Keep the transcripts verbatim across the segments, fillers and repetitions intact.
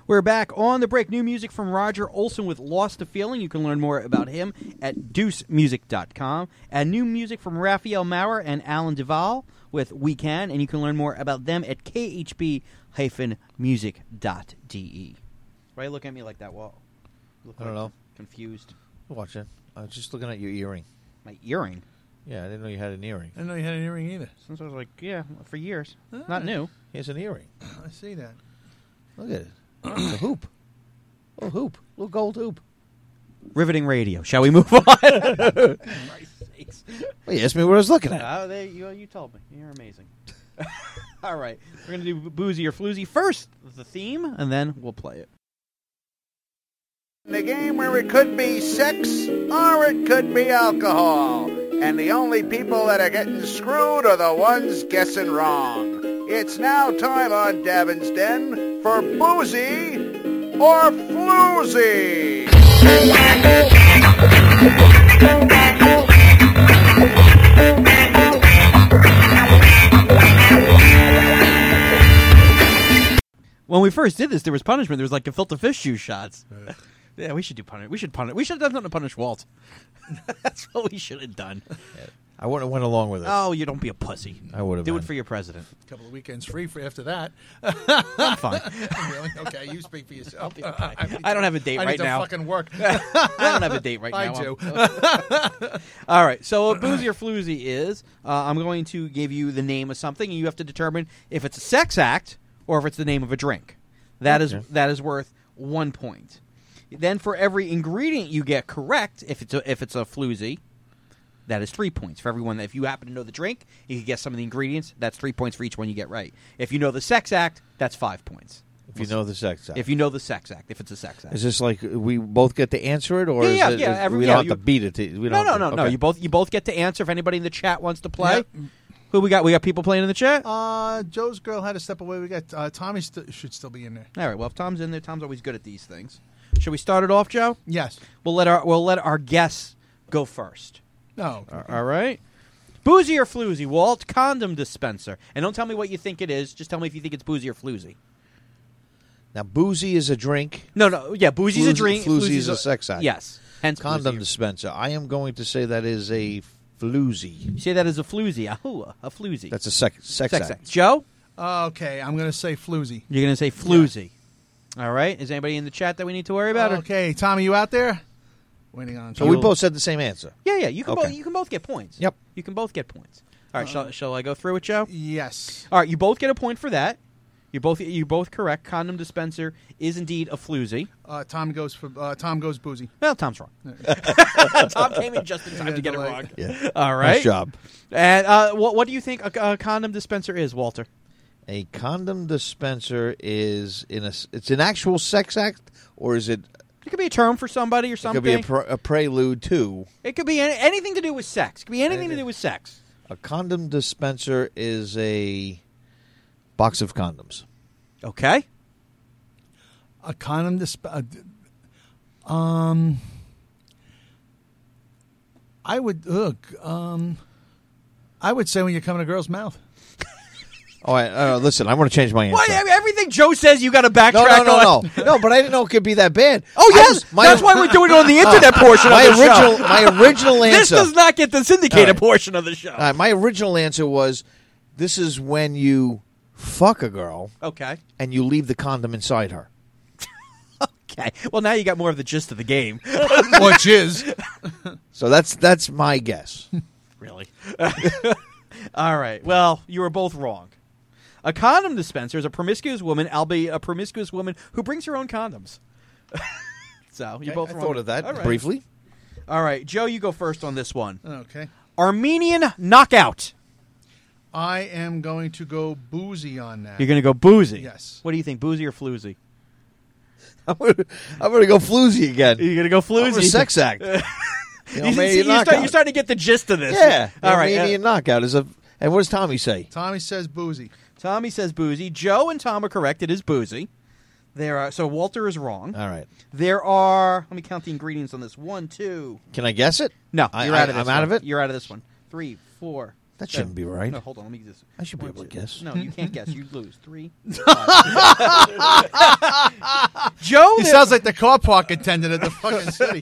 We're back on the break. New music from Roger Olson with Lost the Feeling. You can learn more about him at deuce music dot com. And new music from Raphael Maurer and Alan Duvall with We Can. And you can learn more about them at k h b dash music dot d e. Why are you looking at me like that, Walt? Look I don't like know. Confused. Watch it. I was just looking at your earring. My earring? Yeah, I didn't know you had an earring. I didn't know you had an earring either. Since I was like, yeah, for years. Ah. Not new. He has an earring. I see that. Look at it. It's a hoop. Oh, hoop. Little gold hoop. Riveting radio. Shall we move on? Christ's sakes. Well, you asked me what I was looking at. Oh, they, you, you told me. You're amazing. All right. We're going to do Boozy or Floozy first, the theme, and then we'll play it. The game where it could be sex or it could be alcohol. And the only people that are getting screwed are the ones guessing wrong. It's now time on Davin's Den for Boozy or Floozy. When we first did this, there was punishment. There was like gefilte fish shoe shots. Right. Yeah, we should do punish. We should punish. We should have done something to punish Walt. That's what we should have done. Yeah. I wouldn't have went along with it. Oh, you don't be a pussy. I would have. Do been. it for your president. A couple of weekends free for after that. I'm fine. Really? Okay, you speak for yourself. I, I don't have a date I right need now. to fucking work. I don't have a date right I now. I do. All right. So a Boozy or Floozy is uh, I'm going to give you the name of something, and you have to determine if it's a sex act or if it's the name of a drink. That okay. is that is worth one point. Then for every ingredient you get correct, if it's a, if it's a floozy, that is three points. For everyone, if you happen to know the drink, you can guess some of the ingredients. That's three points for each one you get right. If you know the sex act, that's five points. If you know the sex act. If you know the sex act, if it's a sex act. Is this like we both get to answer it, or yeah, is yeah, it, yeah, is, every, we yeah, don't you, have to beat it? To, we no, don't no, to, no, okay. no. You both you both get to answer. If anybody in the chat wants to play, Yep. Who we got? We got people playing in the chat. Uh, Joe's girl had to step away. We got uh, Tommy st- should still be in there. All right. Well, if Tom's in there, Tom's always good at these things. Should we start it off, Joe? Yes. We'll let our we'll let our guests go first. No. Oh, all right. Boozy or Floozy, Walt? Condom dispenser. And don't tell me what you think it is. Just tell me if you think it's boozy or floozy. Now, boozy is a drink. No, no. Yeah, boozy's Floozy, a drink. Floozy is a sex act. Yes. Hence condom floozy. dispenser. I am going to say that is a floozy. You say that as a floozy. A hoo, a floozy. That's a sec- sex, sex act. act. Joe? Uh, okay, I'm going to say floozy. You're going to say floozy. Yeah. All right. Is anybody in the chat that we need to worry about? Uh, okay, Tommy, you out there? Waiting on. So we both said the same answer. Yeah, yeah. You can okay. both. You can both get points. Yep. You can both get points. All right. Uh, shall, shall I go through it, Joe? Yes. All right. You both get a point for that. You both. You both correct. Condom dispenser is indeed a floozy. Uh, Tom goes for. Uh, Tom goes boozy. Well, Tom's wrong. Tom came in just in time to get it wrong. Yeah. All right. Nice job. And uh, what what do you think a, a condom dispenser is, Walter? A condom dispenser is in a. It's an actual sex act, or is it? It could be a term for somebody or something. It could be a, pre- a prelude to. It could be any, anything to do with sex. It could be anything, anything to do with sex. A condom dispenser is a box of condoms. Okay. A condom dispenser. Uh, um. I would. Ugh, um. I would say when you come in a girl's mouth. Oh, I, uh, listen, I want to change my answer. Well, everything Joe says, you got to backtrack. No, no, no, on. no, no. But I didn't know it could be that bad. Oh yes, was, my, that's why we're doing it on the internet portion my of the original, show. My original answer. This does not get the syndicated right. portion of the show. Uh, my original answer was, this is when you fuck a girl, okay, and you leave the condom inside her. Okay. Well, now you got more of the gist of the game, which is. So that's that's my guess. Really. All right. Well, you were both wrong. A condom dispenser is a promiscuous woman, albeit a promiscuous woman who brings her own condoms. So you both I wrong. thought of that All right. briefly. All right, Joe, you go first on this one. Okay. Armenian knockout. I am going to go boozy on that. You're going to go boozy. Yes. What do you think, boozy or floozy? I'm going to go floozy again. You're going to go floozy. Over a sex act. You know, you see, you start, you're starting to get the gist of this. Yeah. All right. Armenian Uh, knockout is a. And what does Tommy say? Tommy says boozy. Tommy says boozy. Joe and Tom are correct. It is boozy. There are so Walter is wrong. All right. There are. Let me count the ingredients on this. One, two. Can I guess it? No, I, you're I, out of this. I'm one. out of it. You're out of this one. Three, four. That seven. shouldn't be right. No, hold on. Let me just. I should be one, able to two. guess. No, you can't guess. You lose. Three. sounds like the car park attendant at the fucking city.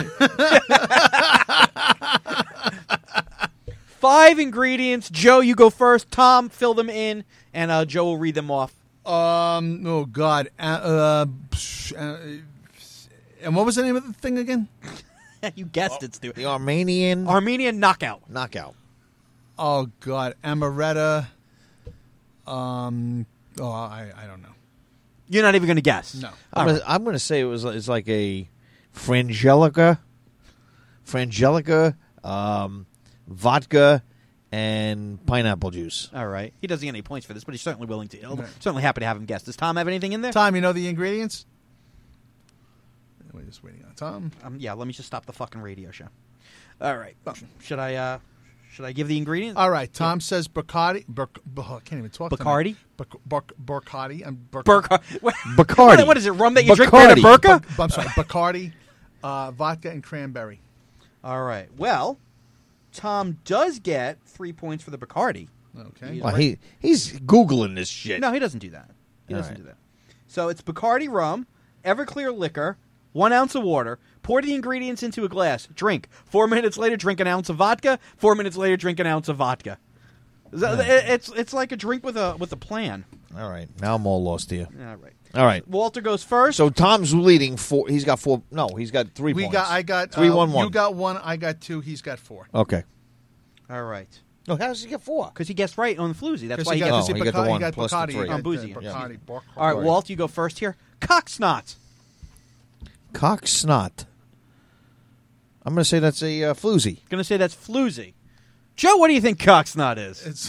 Five ingredients. Joe, you go first. Tom, fill them in, and uh, Joe will read them off. Um. Oh God. Uh, uh, psh, uh, and what was the name of the thing again? You guessed it, Stu. The Armenian Armenian knockout. knockout. Oh God. Amaretto. Um. Oh, I. I don't know. You're not even going to guess. No. I'm gonna, I'm gonna say it was it's like a frangelica, frangelica, um, vodka, and pineapple juice. All right. He doesn't get any points for this, but he's certainly willing to. He'll Right. certainly happy to have him guess. Does Tom have anything in there? Tom, you know the ingredients? We're just waiting on Tom. Um, yeah. Let me just stop the fucking radio show. All right. Should I? Uh, should I give the ingredients? All right. Tom says Bacardi. Burk, oh, I can't even talk. Bacardi? Burk, Burk, Bacardi. I'm Burk, Burka. Bacardi. What, what is it? Rum that you drink made of Bacardi. Burka? Bak- I'm sorry. Bacardi, uh, vodka, and cranberry. All right. Well, Tom does get three points for the Bacardi. Okay. Well, he he's googling this shit. No, he doesn't do that. He All doesn't right. do that. So it's Bacardi rum, Everclear liquor, one ounce of water. Pour the ingredients into a glass. Drink. Four minutes later, drink an ounce of vodka. Four minutes later, drink an ounce of vodka. Is that- it- It's it's like a drink with a with a plan. All right, now I'm all lost here. All right. All right, Walter goes first. so Tom's leading four. He's got four. No, he's got three. We points. got. I got three, uh, one, one. You got one. I got two. He's got four. Okay. All right. No, how does he get four? Because he guessed right on the floozy. That's why he he got, gets. Oh, he he got the Bacardi, one he got plus the Bacardi, three. he got On boozy, the yeah. Bacardi. Bacardi. All right, Right. Walt, you go first here. Cocksnot. Cock snot. I'm going to say that's a uh, floozy. Gonna say that's floozy. Joe, what do you think cocksnot is? It's.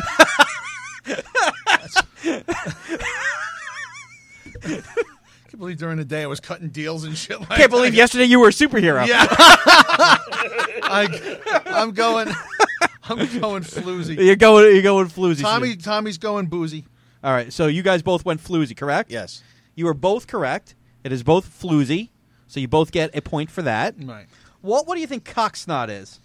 I can't believe during the day I was cutting deals and shit like that. Can't believe yesterday you were a superhero. Yeah. I, I'm going. I'm going floozy. You're going. You're going floozy. Tommy. Stu. Tommy's going boozy. All right. So you guys both went floozy, correct? Yes. You are both correct. It is both floozy. So you both get a point for that. Right. Walt, what do you think cocksnot is?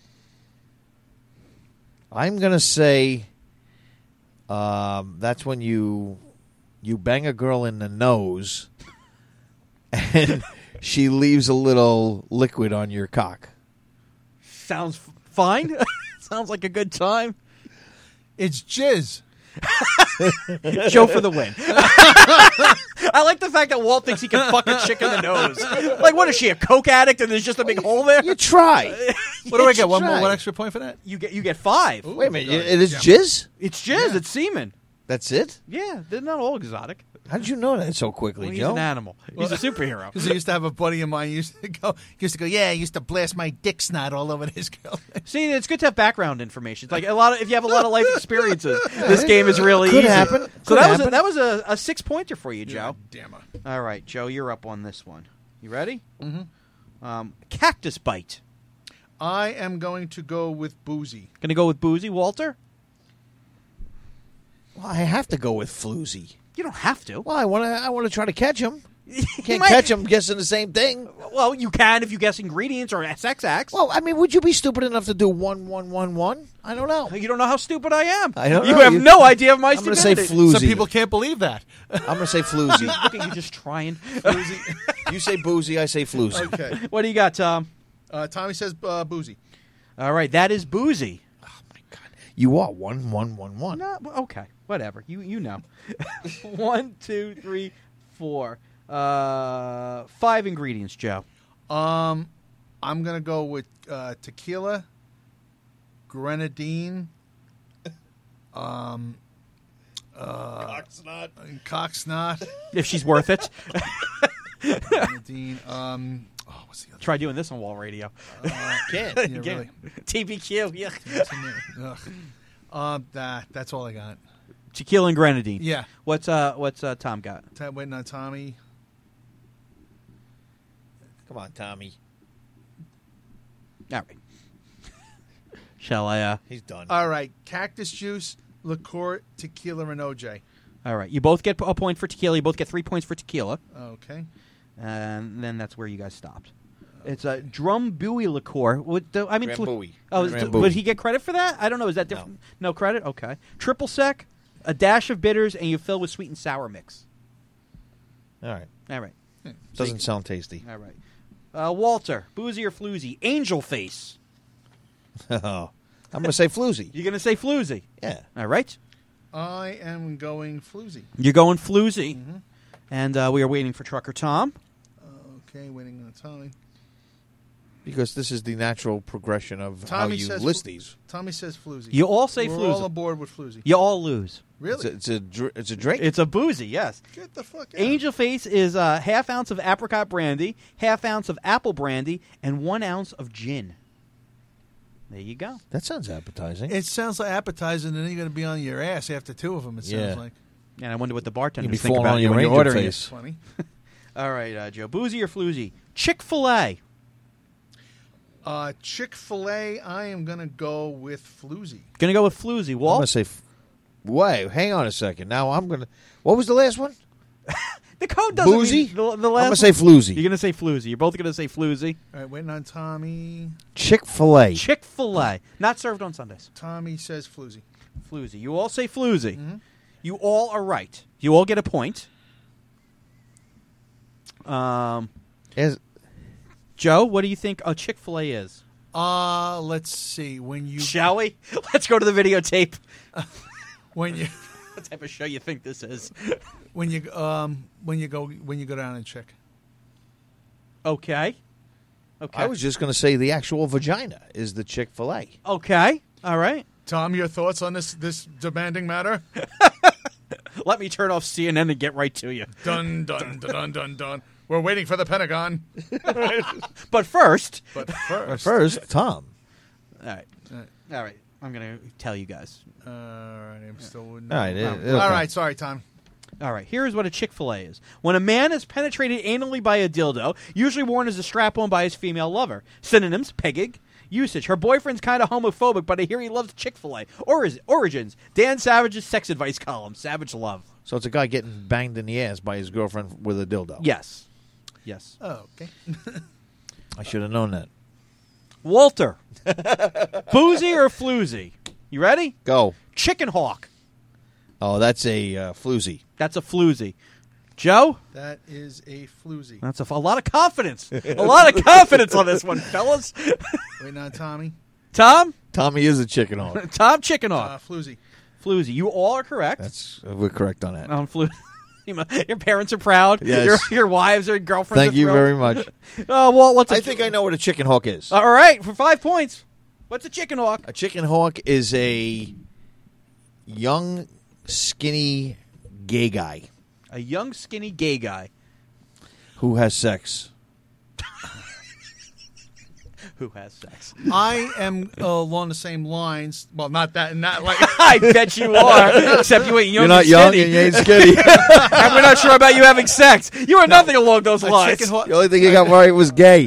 I'm going to say um, that's when you you bang a girl in the nose and she leaves a little liquid on your cock. Sounds f- fine. Sounds like a good time. It's jizz. Joe for the win. I like the fact that Walt thinks he can fuck a chick in the nose. Like, what is she, a coke addict, and there's just a big hole there? You try. What do I get? One more. try. One extra point for that? You get you get five. Wait a minute. God. It is Yeah. jizz? It's jizz. Yeah. It's semen. That's it? Yeah, they're not all exotic. How did you know that so quickly, Well, he's Joe? an animal. He's a superhero. Because I used to have a buddy of mine. He used to go. He used to go. Yeah, I used to blast my dick snot all over his girl. See, it's good to have background information. It's like a lot of if you have a lot of life experiences, this game is really Could easy. happen. So Could that was a, happen. that was a, a six pointer for you, Joe. Damn it. All right, Joe, you're up on this one. You ready? Mm-hmm. Um, cactus bite. I am going to go with boozy. Gonna go with boozy, Walter. Well, I have to go with floozy. You don't have to. Well, I want to. I want to try to catch him. You Can't might- catch him guessing the same thing. Well, you can if you guess ingredients or sex acts. Well, I mean, would you be stupid enough to do one, one, one, one? I don't know. You don't know how stupid I am. I don't you know. have You- no idea of my I'm going to say stupidity. floozy. Some people can't believe that. I'm going to say floozy. Look at you just trying. You say boozy, I say floozy. Okay. What do you got, Tom? Uh, Tommy says uh, boozy. All right, that is boozy. Oh my God, you are one, one, one, one. No, okay, whatever. You you know. One, two, three, four. Uh, five ingredients, Joe. Um, I'm gonna go with uh, tequila, grenadine, um, uh, cock snot, If she's worth it. grenadine. Um, oh, what's the other? Try doing this on Wall Radio. Uh, Can't. yeah, Again. really. T B Q, yeah. Ugh. Um, that that's all I got. Tequila and grenadine. Yeah. What's uh what's uh Tom got? T- waiting on Tommy. Come on, Tommy. All right. Shall I? Uh, He's done. All right, cactus juice, liqueur, tequila, and O J. all right. You both get a point for tequila. You both get three points for tequila, Okay. and then that's where you guys stopped. It's a drum buoy liqueur. What the, I mean, Drambuie. oh, is- Drambuie. would he get credit for that? I don't know. Is that different? No, credit. Okay. Triple sec, a dash of bitters, and you fill with sweet and sour mix. All right. All right. Doesn't sound tasty. All right. Uh, Walter, boozy or floozy? Angel face. I'm going to say floozy. You're going to say floozy. Yeah. All right. I am going floozy. You're going floozy. Mm-hmm. And uh, we are waiting for Trucker Tom. Okay, waiting on Tommy. Because this is the natural progression of Tommy how you says list fl- these. Tommy says floozy. You all say We're floozy. all aboard with floozy. You all lose. Really? It's a, it's a, dr- it's a drink? It's a boozy, yes. Get the fuck out. Angel Face is a half ounce of apricot brandy, half ounce of apple brandy, and one ounce of gin. There you go. That sounds appetizing. It sounds like appetizing, and then you're going to be on your ass after two of them, it Yeah. sounds like. And I wonder what the You'd bartenders be think falling about on you your when you're Angel ordering Face. Funny. it. All right, uh, Joe. Boozy or floozy? Chick-fil-A. Uh, Chick-fil-A, I am going to go with floozy. Gonna go with floozy. I'm Walt? going to say... F- Wait, hang on a second. Now I'm going to... What was the last one? The code doesn't Boozy? mean the, the I'm last going to say one- floozy. You're gonna say floozy. You're both gonna say floozy. All right, waiting on Tommy. Chick-fil-A. Chick-fil-A. Not served on Sundays. Tommy says floozy. Floozy. You all say floozy. Mm-hmm. You all are right. You all get a point. Um, Is- Joe, what do you think a Chick-fil-A is? Uh, let's see. When you Shall we? Let's go to the videotape. when you What type of show you think this is? when you um when you go when you go down and check. Okay. Okay. I was just going to say the actual vagina is the Chick-fil-A. Okay. All right. Tom, your thoughts on this this demanding matter? Let me turn off C N N and get right to you. Dun dun dun dun dun dun. We're waiting for the Pentagon. But first, But But first, first, Tom. all right. All right. All right. I'm going to tell you guys. All right, I'm still. All right. it- All it'll come. right, sorry, Tom. All right, here's what a Chick-fil-A is. When a man is penetrated anally by a dildo, usually worn as a strap-on by his female lover. Synonyms, pegging. Usage, her boyfriend's kind of homophobic, but I hear he loves Chick-fil-A. Ori- origins, Dan Savage's sex advice column, Savage Love. So it's a guy getting banged in the ass by his girlfriend with a dildo. Yes. Yes. Oh, okay. I should have known that. Walter. Boozy or floozy? You ready? Go. Chicken Hawk. Oh, that's a uh, floozy. That's a floozy. Joe? That is a floozy. That's a, a lot of confidence. A lot of confidence on this one, fellas. Waiting on Tommy. Tom? Tommy is a chicken hawk. Tom Chicken Hawk. Uh, floozy. Floozy. You all are correct. That's we're correct on that. Um, flu- your parents are proud. Yes. Your, your wives or girlfriends Thank are you thrilled. very much. Oh, well, what's a I think I know what a chicken hawk is. All right, for five points. What's a chicken hawk? A chicken hawk is a young, skinny, gay guy A young, skinny, gay guy who has sex. who has sex. I am uh, along the same lines. Well, not that, not like. I bet you are. Except you ain't young You're not and young skinny. and you ain't skinny. And we're not sure about you having sex. You are nothing along those A lines. chicken hawk. The only thing you got right was gay.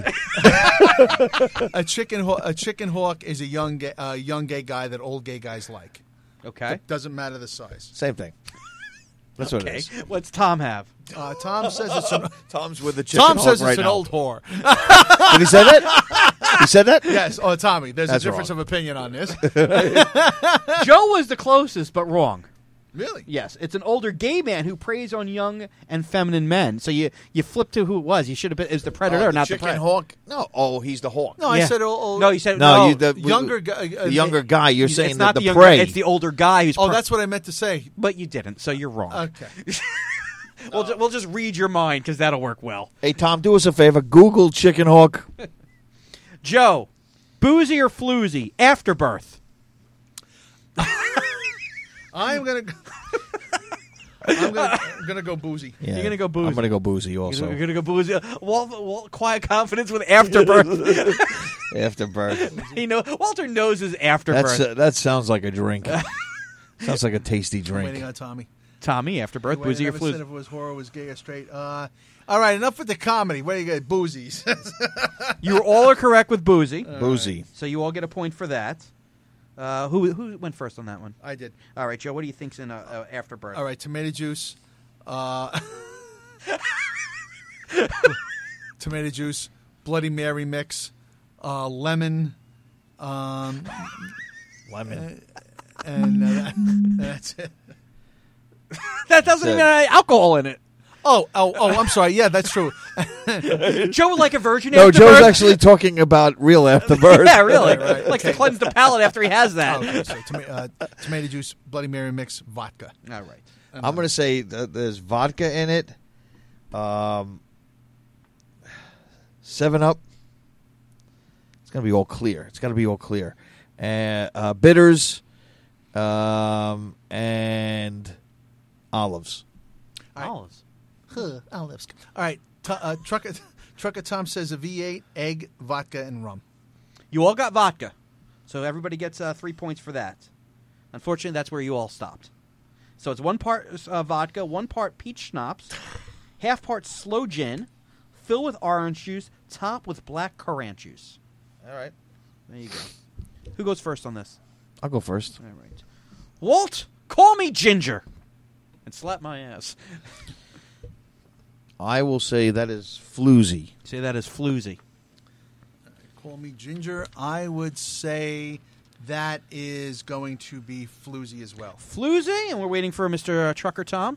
A chicken. Haw- a chicken hawk is a young, gay, uh, young gay guy that old gay guys like. Okay. Doesn't matter the size. Same thing. That's what it Okay. is. What's Tom have? Uh, Tom says it's an. Tom's with the chicken Tom hawk says it's right an now. old whore. Did he say that? He said that? Yes. Oh, Tommy. There's That's a difference wrong. of opinion on this. Joe was the closest, but wrong. Really? Yes, it's an older gay man who preys on young and feminine men. So you you flip to who it was. You should have been. It was the predator, Oh, the not the chicken predator. hawk? No. Oh, he's the hawk. No, I Yeah. said old. old No, you said No, no. you, the younger guy. Uh, the younger guy. You're it's saying not that the the younger. prey. It's the older guy who's. Oh, pre- that's what I meant to say. But you didn't, so you're wrong. Okay. We'll, ju- we'll just read your mind because that'll work well. Hey, Tom, do us a favor. Google chicken hawk. Joe, boozy or floozy? Afterbirth. I'm gonna. I'm gonna, I'm gonna go boozy. Yeah, You're gonna go boozy. I'm gonna go boozy also. You're gonna go boozy. Walt, Walt, quiet confidence with afterbirth. After birth. he know Walter knows his afterbirth. That's uh, that sounds like a drink. Sounds like a tasty I'm drink. waiting on Tommy. Tommy, afterbirth, Wait, boozy I or never said floozy? if it was horror, was gay or straight. Uh, all right, enough with the comedy. What do you got? Boozies. You all are correct with boozy, Boozy. so you all get a point for that. Uh, who who went first on that one? I did. All right, Joe. What do you think's in a, a afterbirth? All right, tomato juice. Uh, tomato juice, Bloody Mary mix, uh, lemon, um, Lemon. and uh, that's it. That doesn't That's even have alcohol in it. Oh, oh, oh! I'm sorry. Yeah, that's true. Joe would like a virgin No, after Joe's birth. actually talking about real after birth. Yeah, really. Right, right, Likes okay. to cleanse the palate after he has that. Oh, okay, so toma- uh, tomato juice, Bloody Mary mix, vodka. All right. I'm going to say th- there's vodka in it. Um, Seven Up. It's going to be all clear. It's got to be all clear. And uh, bitters, um, and olives. Olives. Huh, olives. All right. T- uh, Trucker, Trucker Tom says a V eight, egg, vodka, and rum. You all got vodka, so everybody gets uh, three points for that. Unfortunately, that's where you all stopped. So it's one part uh, vodka, one part peach schnapps, half part slow gin, fill with orange juice, top with black currant juice. All right. There you go. Who goes first on this? I'll go first. All right. Walt, call me Ginger. And slap my ass. I will say that is floozy. Say that as floozy. Call me Ginger. I would say that is going to be floozy as well. Floozy, and we're waiting for Mister Uh, Trucker Tom.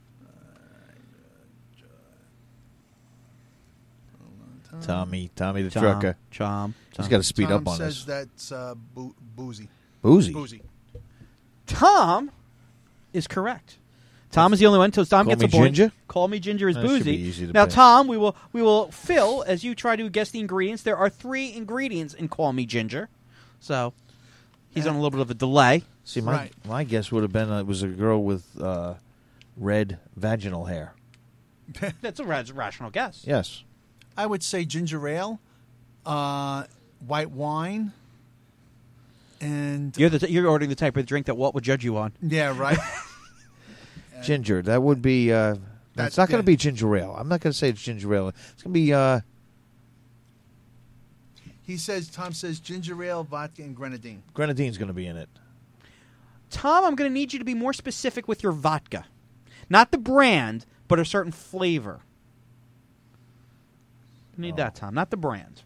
Tommy, Tommy the Tom, trucker. Tom. He's got to speed Tom up on says this. that's uh, boo- boozy. Boozy. Boozy. Tom is correct. Tom is the only one. So Tom Call gets me a point. Ginger? Call me Ginger is That should boozy. be easy to Now, pick. Tom, we will we will fill as you try to guess the ingredients. There are three ingredients in Call Me Ginger, so he's on a little bit of a delay. See, my Right. my guess would have been uh, it was a girl with uh, red vaginal hair. That's a ra- rational guess. Yes. I would say ginger ale, uh, white wine, and You're the you're ordering the type of drink that Walt would judge you on. yeah, right. Ginger. That would be. Uh, That's it's not going to good. be ginger ale. I'm not going to say it's ginger ale. It's going to be. Uh, He says Tom says ginger ale, vodka, and grenadine. grenadine's going to be in it. Tom, I'm going to need you to be more specific with your vodka, not the brand, but a certain flavor. I need Oh. that, Tom, not the brand.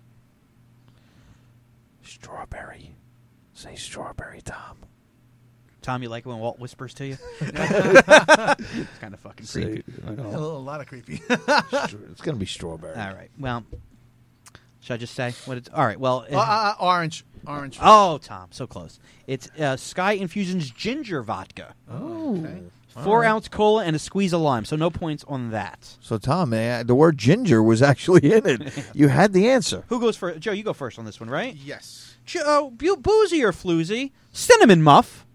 Strawberry. Say strawberry, Tom. Tom, you like it when Walt whispers to you? It's kind of fucking creepy. A, little, a lot of creepy. It's going to be strawberry. All right. Well, should I just say what it's? All right. Well. uh, uh, orange, orange. oh, Tom, so close. It's uh, Sky Infusion's ginger vodka. Oh, okay. Four right. ounce cola and a squeeze of lime. So no points on that. So, Tom, eh, the word ginger was actually in it. You had the answer. Who goes first? Joe, you go first on this one, right? Yes. Joe, bu- boozy or floozy? Cinnamon muff.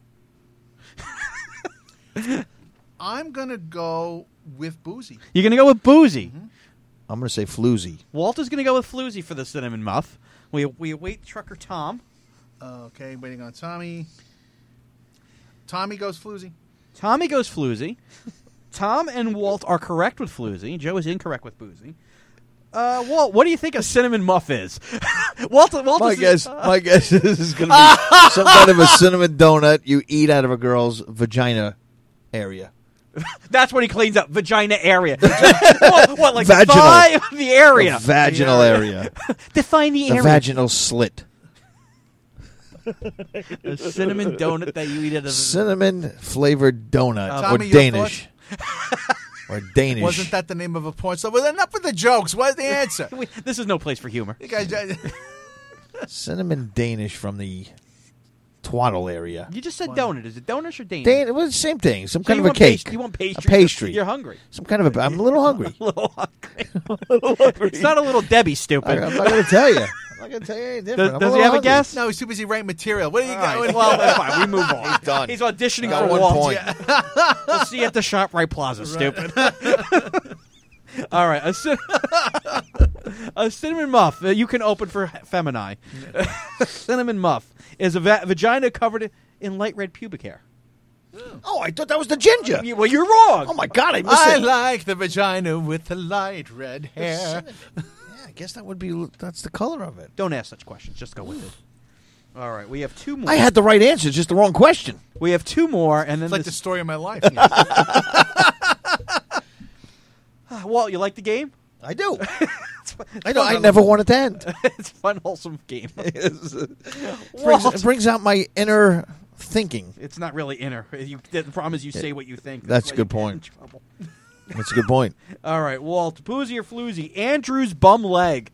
I'm gonna go with boozy. You're gonna go with boozy. I'm going to say floozy. Walt is gonna go with floozy for the cinnamon muff. We we await Trucker Tom. Uh, okay, waiting on Tommy. Tommy goes floozy. Tommy goes floozy. Tom and Walt are correct with floozy. Joe is incorrect with boozy. Uh, Walt, what do you think a cinnamon muff is? Walt, Walt My is, guess, my guess is this is going to be some kind of a cinnamon donut you eat out of a girl's vagina area. That's what he cleans up. Vagina area. what, what, like Vaginal. the thigh of the area? The vaginal area. Define the, The area. vaginal slit. A cinnamon donut that you eat at a... Cinnamon flavored donut Uh, or Tommy, your Danish. or Danish. Wasn't that the name of a porn star? Well, enough with the jokes. What's the answer? We- this is no place for humor. You guys, Cinnamon Danish from the twaddle area. You just said donut. Is it donut or Danish? Dan- it was the same thing. Some So kind you of a want cake. pastry- you want pastry. A pastry. You're hungry. Some kind of a. I'm a little hungry. A little hungry. It's not a little Debbie, I, stupid. I'm not going to tell you. I'm not going to tell you anything different. Does, I'm does a he have little a guess? no, he's too busy writing material. What do you All got? right, well, that's fine. We move on. He's done. He's auditioning Got for one Walt. point. Yeah. We'll see you at the ShopRite Plaza, stupid. All right. A, cin- a cinnamon muff that you can open for Femini. Cinnamon muff is a va- vagina covered in light red pubic hair. Oh, I thought that was the ginger. You- well, you're wrong. Oh my God, I missed I it. like the vagina with the light red hair. Yeah, I guess that would be. That's the color of it. Don't ask such questions. Just go with it. All right. We have two more. I had the right answer, just the wrong question. We have two more, and then It's like the this- story of my life. Walt, you like the game? I do. It's fun- I know. I never want it to end. it's a fun, wholesome game. it, brings, Walt. it brings out my inner thinking. It's not really inner. You, the problem is you say what you think. That's a why good you get in point. trouble. That's a good point. All right, Walt, boozy or floozy? Andrew's bum leg.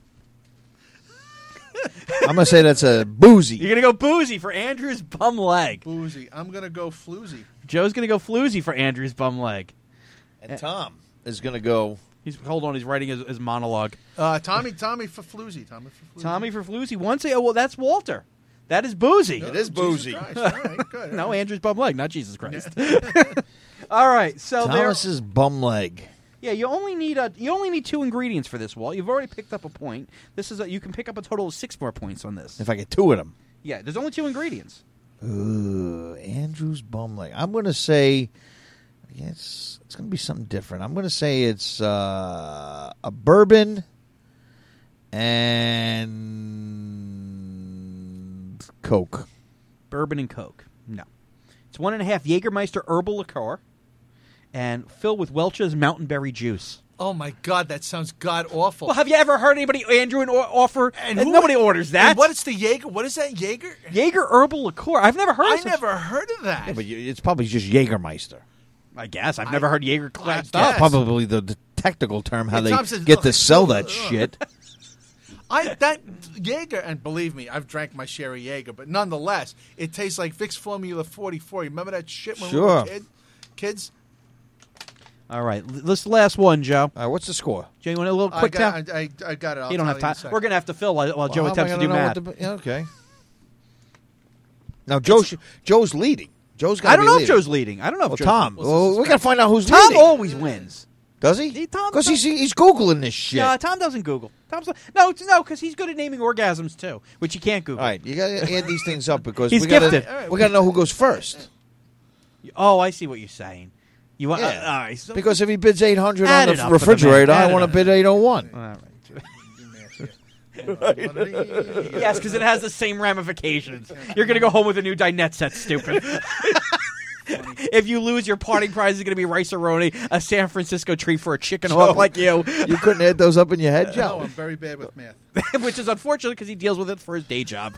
I'm going to say that's a boozy. You're going to go boozy for Andrew's bum leg. Boozy. I'm going to go floozy. Joe's going to go floozy for Andrew's bum leg. And Tom is going to go... He's Hold on, he's writing his, his monologue. Uh, Tommy, Tommy for floozy. Tommy for floozy. Tommy for floozy. Once, oh, well, that's Walter. That is boozy. No, It is boozy. Jesus Christ. All right, good. No, Andrew's bum leg, not Jesus Christ. All right, so there. Thomas's bum leg. Yeah, you only need a you only need two ingredients for this, Walt. You've already picked up a point. This is a, you can pick up a total of six more points on this. If I get two of them. Yeah, there's only two ingredients. Ooh, Andrew's bum leg. I'm going to say... Yeah, it's it's going to be something different. I'm going to say it's uh, a bourbon and Coke. Bourbon and Coke. No. It's one and a half Jägermeister herbal liqueur and filled with Welch's mountain berry juice. Oh, my God. That sounds god-awful. Well, have you ever heard anybody, Andrew, and offer? And And who- nobody orders that. And what is the Jaeger? What is that, Jaeger? Jaeger herbal liqueur. I've never heard I of such- never heard of that. Yeah, but you, it's probably just Jägermeister. I guess. I've never heard Jaeger clapped I up. guess. Probably the, the technical term how And they Tom says, get "Ugh, to sell that ugh." shit. I that Jaeger, and believe me, I've drank my share of Jaeger, but nonetheless, it tastes like Vicks Formula forty-four. You remember that shit when we Sure. were kid, kids? All right. l- This is the last one, Joe. All right, what's the score? Joe, you want a little I quick got, tap? I, I, I got it. I'll You don't tell have in a time. second. We're going to have to fill while, while Joe Well, how am I attempts to do gonna know math. what the- yeah, okay. Now, Joe, sh- Joe's leading. Joe's got I don't be know if leading. Joe's leading. I don't know if Well, Joe's Tom. leading. Well, we got to find out who's Tom leading. always wins. Does he? He- Tom- Because he's, he's Googling this shit. No, Tom doesn't Google. Tom's no, it's- no, because he's good at naming orgasms too, which you can't Google. All right, you got to add these things up because He's we gotta, gifted. we got to know who goes first. Oh, I see what you're saying. You want? Yeah. Uh, all right. So, Because if he bids eight hundred Add on it the up for the refrigerator, man. Add I it want to up. bid eight oh one. all right. Hold on, one of these. Yes, because it has the same ramifications. You're gonna go home with a new dinette set. Stupid. If you lose, your parting prize is going to be rice-a-roni, a San Francisco treat for a chicken hawk like you, You couldn't add those up in your head, No, Joe? I'm very bad with math. which is unfortunate because he deals with it for his day job.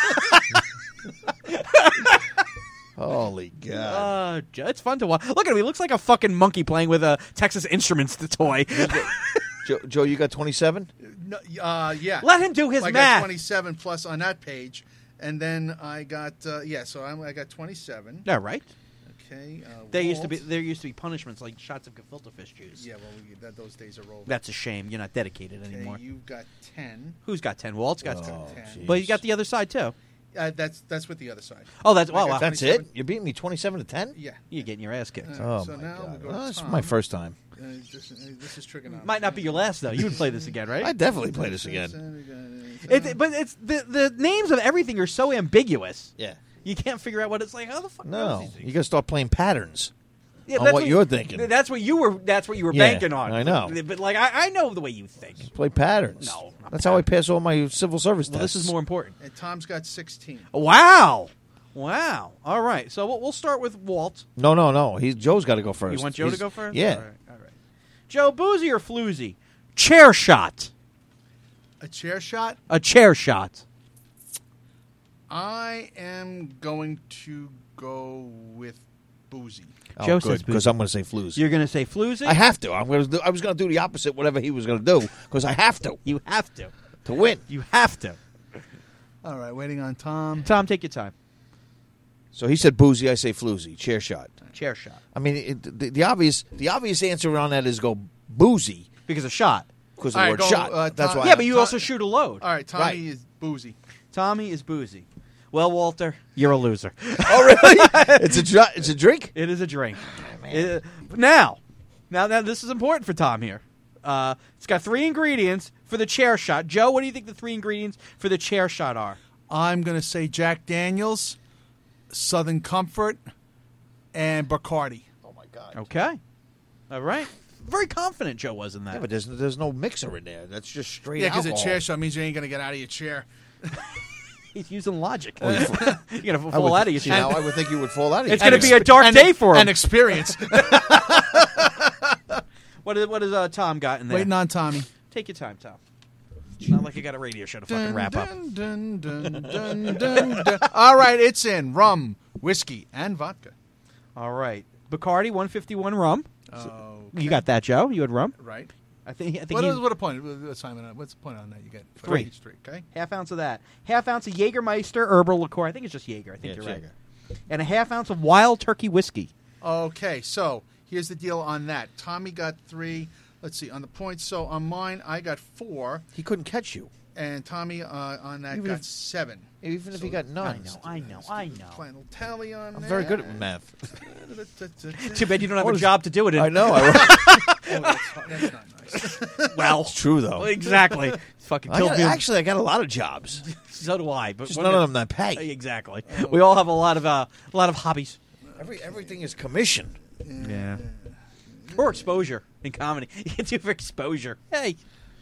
Holy God. Uh, Joe, it's fun to watch. Look at him; he looks like a fucking monkey playing with a Texas Instruments toy. Joe, Joe, you got twenty-seven? No, uh, yeah. Let him do his I math. got twenty-seven plus on that page, and then I got uh, yeah. So I'm, I got twenty-seven. Yeah, right. Okay. Uh, There used to be Walt. there used to be punishments like shots of gefilte fish juice. Yeah, well, we, that, those days are over. That's a shame. You're not dedicated okay, anymore. you got ten. Who's got ten? Walt's got Oh, ten. ten. But you got the other side too. Uh, that's that's with the other side. Oh, that's I wow. got wow. That's twenty-seven. it? You're beating me twenty-seven to ten? Yeah. You're getting your ass kicked. Uh, Oh, so my now God. we go Well, to this is Tom. my first time. Uh, this, uh, this is trigonometry. Might not be your last though. You would play this again, right? I definitely play this again. It, but it's the the names of everything are so ambiguous. Yeah. You can't figure out what it's like. How the fuck? what No. is these things? You got to start playing patterns. Yeah, on that's what you're thinking. That's what you were. That's what you were Yeah, banking on. I know. But like, I, I know the way you think. Play patterns. No, not That's how I pass all my civil service Well, tests. this is more important. And Tom's got sixteen. Wow. Wow. All right. So we'll, we'll start with Walt. No, no, no. He's Joe's got to go first. You want Joe He's- to go first? Yeah. All right. All right. Joe, boozy or floozy? Chair shot. A chair shot. A chair shot. I am going to go with boozy. Oh, Joe good, says because boozy. I'm going to say floozy. You're going to say floozy? I have to. I'm going to. Do, I was going to do the opposite, whatever he was going to do, because I have to You have to. to win. You have to. All right, waiting on Tom. Tom, take your time. So he said boozy. I say floozy. Chair shot. Chair shot. I mean, it, the, the obvious the obvious answer on that is go boozy Because a shot. because of All the right, word go, shot. uh, That's Tom- why. Yeah, I- but you Tom- also shoot a load. All right, Tommy Right. is boozy. Tommy is boozy. Well, Walter, you're a loser. Oh, really? it's a dr- it's a drink. It is a drink. It- now, now, now, this is important for Tom here. Uh, it's got three ingredients for the chair shot. Joe, what do you think the three ingredients for the chair shot are? I'm going to say Jack Daniels, Southern Comfort, and Bacardi. Oh my god. Okay. All right. Very confident Joe was in that. Yeah, but there's there's no mixer in there. That's just straight. Yeah, because a alcohol. chair shot means you ain't going to get out of your chair. He's using logic. Oh, you- You're going to I fall would, out of your see, chair. now I would think you would fall out of your It's going to chair. be a dark day for him. And experience. What is, what is uh, Tom got in there? Waiting on Tommy. Take your time, Tom. It's not like you got a radio show to fucking wrap up. Dun, dun, dun, dun, dun, dun. All right, it's in rum, whiskey, and vodka. All right. Bacardi, one fifty-one rum. Oh, You got that, Joe? You had rum? Right. I think. I think What he's- is what a point? What's Simon? What's the point on that? You get for Three. each three. Okay. half ounce of that. Half ounce of Jägermeister herbal liqueur. I think it's just Jaeger. I think Yeah, you're right. Jaeger. And a half ounce of Wild Turkey whiskey. Okay. So here's the deal on that. Tommy got three. Let's see on the points. So on mine, I got four, He couldn't catch you. and Tommy uh, on that Even got if- seven. Even if So- he got I none. know. I know. I know. Final tally on I'm that. very good at math. Too bad you don't have What a is- job to do it in. I know. I, Oh, that's, that's not nice. Well, it's true, though. exactly. Fucking I killed got, me. actually, I got a lot of jobs. So do I. But Just one none of of them that pay. Exactly. We all have a lot of uh, a lot of hobbies. Every, everything is commission. Yeah. Or exposure in comedy. You can do for exposure. Hey.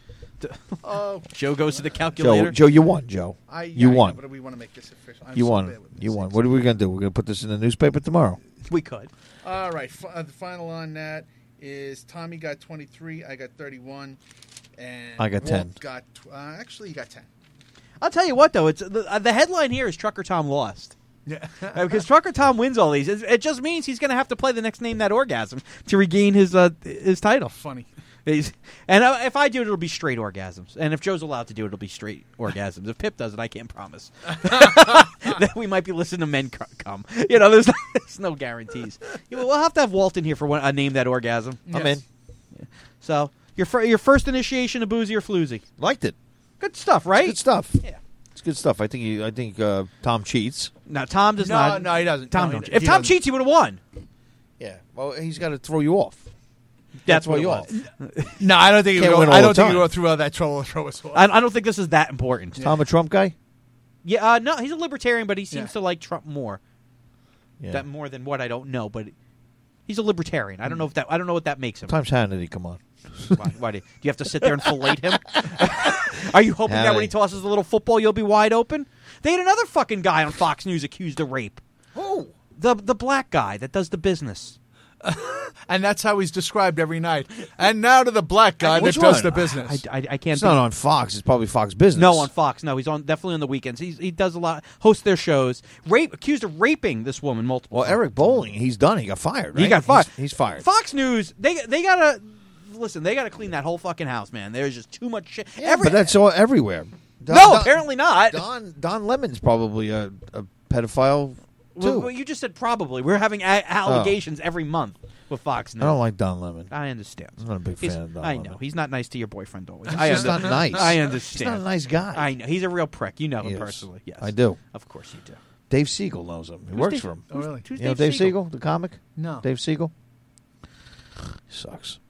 Oh, Joe goes to the Joe, calculator. Joe, you won, Joe. I, you yeah, I won. know, but we want to make this official. I'm You so won. bad with You these won. things. What are we going to do? We're going to put this in the newspaper tomorrow. We could. All right. F- uh, the final on that is Tommy got twenty-three. I got thirty-one. And I got Walt ten. Got tw- uh, actually, you got ten. I'll tell you what, though. It's the, uh, the headline here is Trucker Tom lost. Yeah. Uh, because Trucker Tom wins all these. It, it just means he's going to have to play the next Name That Orgasm to regain his uh, his title. Funny. He's, and uh, if I do it, it'll be straight orgasms. And if Joe's allowed to do it, it'll be straight orgasms. If Pip does it, I can't promise. That we might be listening to men c- come. You know, there's, there's no guarantees. Yeah, We'll have to have Walt in here for one, a Name That Orgasm. I'm Yes. in. So, your fir- your first initiation of Boozy or Floozy. Liked it. Good stuff, right? Good stuff. Yeah. It's good stuff. I think he, I think uh, Tom cheats. Now, Tom does No, not. no, he doesn't. Tom No, don't he- If he Tom doesn't. cheats, he would have won. Yeah. Well, he's got to throw you off. That's throw what it you was. off. No, I don't think he Can't would win go, all I the don't think he time. would go through all that trouble to throw us off. I, I don't think this is that important. Tom a Trump guy? Yeah, uh, no, he's a libertarian, but he seems Yeah. to like Trump more. Yeah. That more than what I don't know, but he's a libertarian. I don't know if that. I don't know what that makes him. Times Hannity, come on. Why, why do, do you have to sit there and fillet him? Are you hoping that when he Hannity. tosses the little football, you'll be wide open? They had another fucking guy on Fox News accused of rape. Oh. The the black guy that does the business. And that's how he's described every night. And now to the black guy that Which does one? the business. I, I, I can't. It's think- not on Fox. It's probably Fox Business. No, on Fox. No, he's on definitely on the weekends. He's, he does a lot, hosts their shows. Rape accused of raping this woman multiple. Well, times. Eric Bowling, he's done. He got fired, right? He got fired. He's, he's fired. Fox News, they they gotta listen. They gotta clean that whole fucking house, man. There's just too much shit. Yeah, Every- but that's all everywhere. Don, no, Don- apparently not. Don Don Lemon's probably a, a pedophile Well, too. well, you just said probably. We're having a- allegations every month with Fox News. I don't like Don Lemon. I understand. I'm not a big He's- fan of Don I Lemon. know he's not nice to your boyfriend always. He's I just under- not nice. I He's understand. not a nice guy. I know he's a real prick. You know him He is. personally. Yes, I do. Of course you do. Dave Siegel knows him. He Who's works Dave- for him. Oh, really? Who's You know Dave, Dave Siegel, the comic? No. Dave Siegel? Sucks.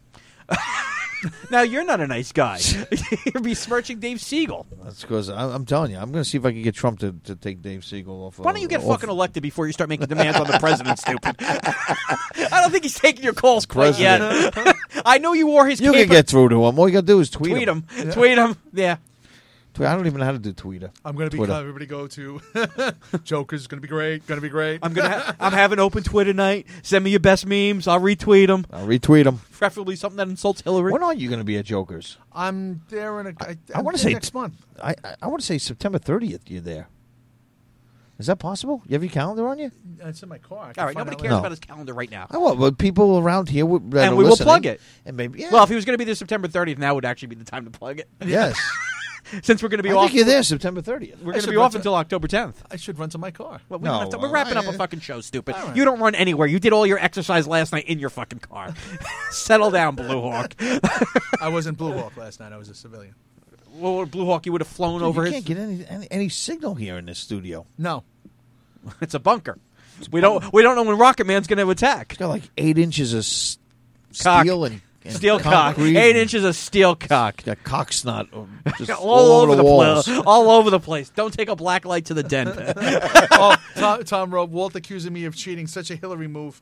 Now you're not a nice guy. You're besmirching Dave Siegel. That's because I'm telling you, I'm going to see if I can get Trump to, to take Dave Siegel off. Why don't you get off- fucking elected before you start making demands on the president, stupid? I don't think he's taking your calls quite yet. I know you wore his You cape. can get through to him. All you got to do is tweet, tweet him. Tweet him. Yeah. Tweet- I don't even know how to do Twitter. I'm going to be Twitter. everybody go to Joker's going to be great. Going to be great. I'm gonna. Ha- I'm having open Twitter night. Send me your best memes. I'll retweet them. I'll retweet him. Preferably something that insults Hillary. When are you going to be at Joker's? I'm there in a. I, I I'm wanna there say- next month. I I, I want to say September thirtieth. You're there. Is that possible? You have your calendar on you? It's in my car. I can All right. find Nobody out cares No. about his calendar right now. I will. But people around here would, that And are we will listening, plug it. And maybe, yeah. Well, if he was going to be there September thirtieth, now would actually be the time to plug it. yes. Since we're going to be I off. think you're there September thirtieth. We're I going to should be off rent a- until October tenth. I should run to my car. Well, we No, don't have to- we're well, wrapping up I- a fucking show, stupid. All right. You don't run anywhere. You did all your exercise last night in your fucking car. Settle down, Blue Hawk. I was in Blue Hawk last night. I was a civilian. Well, Blue Hawk, you would have flown Dude, over you his. can't get any, any any signal here in this studio. No. It's a bunker. We don't. We don't know when Rocket Man's going to attack. It's got like eight inches of s- Cock. steel and, and Steel cock. concrete Eight and inches of steel cock. Got cock snot uh, just all, over the, walls. place. All over the place. Don't take a black light to the den. oh, Tom, Tom wrote, Walt accusing me of cheating. Such a Hillary move.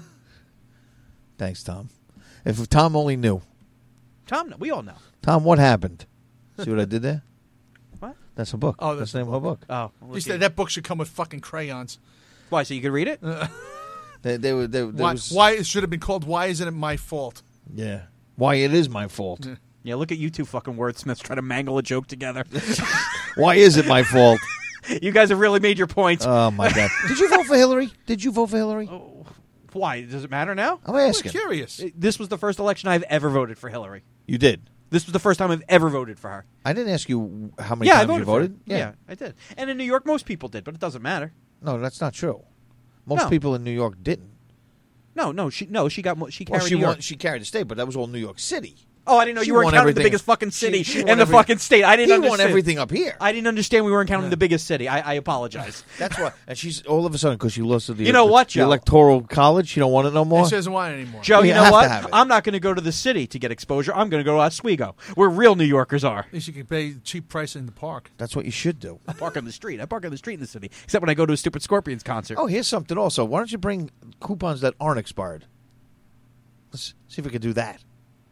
Thanks, Tom. If Tom only knew. Tom, we all know. Tom, what happened? See what I did there? What? That's a book. Oh, that's the name of a book. Oh, He said that book should come with fucking crayons. why? So you could read it? They, they were. They, there Why, was, why it should have been called Why Isn't It My Fault? Yeah. Why it is my fault. Yeah. Look at you two fucking wordsmiths trying to mangle a joke together. Why is it my fault? You guys have really made your point. Oh my God! Did you vote for Hillary? Did you vote for Hillary? Oh, Why? Does it matter now? I'm I'm asking. curious. This was the first election I've ever voted for Hillary. You did. This was the first time I've ever voted for her. I didn't ask you how many yeah, I times voted you for her. voted. Yeah. I did. And in New York, most people did, but it doesn't matter. No, that's not true. Most No. people in New York didn't. No, no, she no, she got mo- she Well, carried she New York. won, she carried the state, but that was all New York City. Oh, I didn't know She you weren't won counting the everything. biggest fucking She- city she in won the every- fucking state. I didn't He understand. won everything up here. I didn't understand we weren't counting the biggest city. I, I apologize. That's why. And she's all of a sudden because she lost to the, You know what, the Joe? electoral college. She don't want it no more. And she doesn't want it anymore. Joe, Well, you you know have to what? have it. I'm not going to go to the city to get exposure. I'm going to go to Oswego, where real New Yorkers are. At least you can pay cheap price in the park. That's what you should do. I park on the street. I park on the street in the city, except when I go to a stupid Scorpions concert. Oh, here's something also. Why don't you bring coupons that aren't expired? Let's see if we can do that.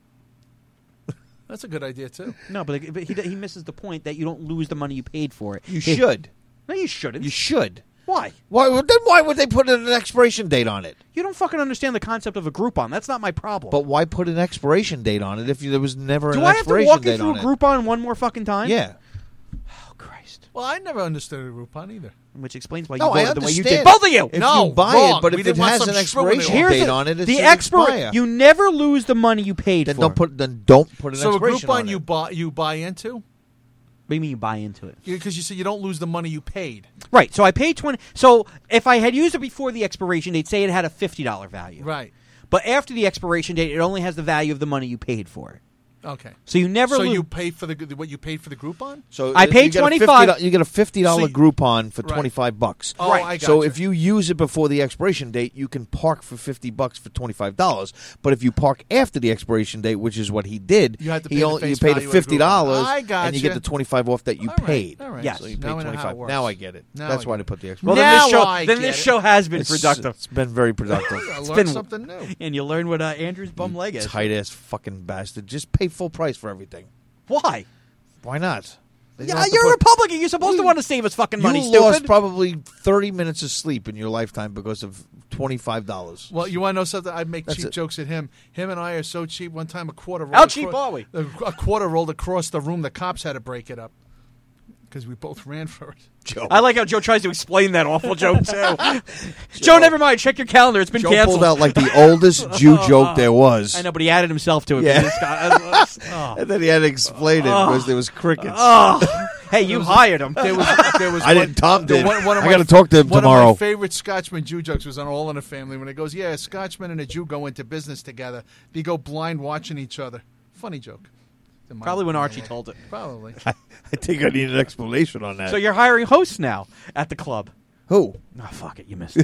That's a good idea too. No, but, but he, he misses the point that you don't lose the money you paid for it. You Hey, should. No, you shouldn't. You should. Why? Why? Then why would they put an expiration date on it? You don't fucking understand the concept of a Groupon. That's not my problem. But why put an expiration date on it if there was never do an I have to expiration walk you date through on a it? Groupon one more fucking time? Yeah. Oh, Christ. Well, I never understood a Groupon either. Which explains why you No, I voted the way you understand. did. Both of you! If No, you buy wrong. it, but We if it didn't want has some an shrew in it. expiration Here's date the, on it, it the should expert. expire. You never lose the money you paid then for. don't put. Then don't put an So a expiration Groupon on you it. buy you buy into What do you mean you buy into it? because you say you don't lose the money you paid. Right. So I paid twenty. So if I had used it before the expiration date, say it had a fifty dollar value. Right. But after the expiration date, it only has the value of the money you paid for it. Okay. So you never. So lose. you pay for the what you paid for the Groupon? So I you paid get a fifty twenty-five dollars You get a fifty dollar So you- Groupon for Right. twenty five bucks. Oh, Right. I got So if you use it before the expiration date, you can park for fifty bucks for twenty five dollars. But if you park after the expiration date, which is what he did, You had to he pay the only, face you paid value of the fifty dollars, Groupon. I and you get gotcha. the twenty five off that you All right, paid. all right. Yes. So you Now I paid know twenty how five. it works. Now I get it. Now That's I why get they it. put the well, expiration. then Now this show. I Then get this it. show has been It's- productive. It's been very productive. I It's learned been- something new. And you learn what uh, Andrew's bum leg is. Tight ass fucking bastard. Just pay full price for everything. Why? Why not? They don't Yeah, have to you're a put- Republican. You're supposed to You- want to save us fucking money, You lost stupid. probably thirty minutes of sleep in your lifetime because of twenty five dollars. Well, you want to know something? I make That's cheap it. jokes at him. Him and I are so cheap. One time, a quarter. Rolled How acro- cheap are we? A, a quarter rolled across the room. The cops had to break it up because we both ran for it. Joe, I like how Joe tries to explain that awful joke too. Joe, never mind. Check your calendar. It's been Joe canceled. pulled out like the oldest Jew joke there was. I know, but he added himself to it. Yeah. because this guy- oh. And then he had to explain it because there was crickets. Oh. Hey, you hired him. There was, there was I one- didn't. Tom the did. one- one of I my- got to talk to him One tomorrow. of my favorite Scotchman Jew jokes was on All in the Family when it goes, "Yeah, a Scotchman and a Jew go into business together. They go blind watching each other." Funny joke. In my- Probably when my Archie way. told it. Probably. I think I need an explanation on that. So you're hiring hosts now at the club. Who? Oh, fuck it. You missed it.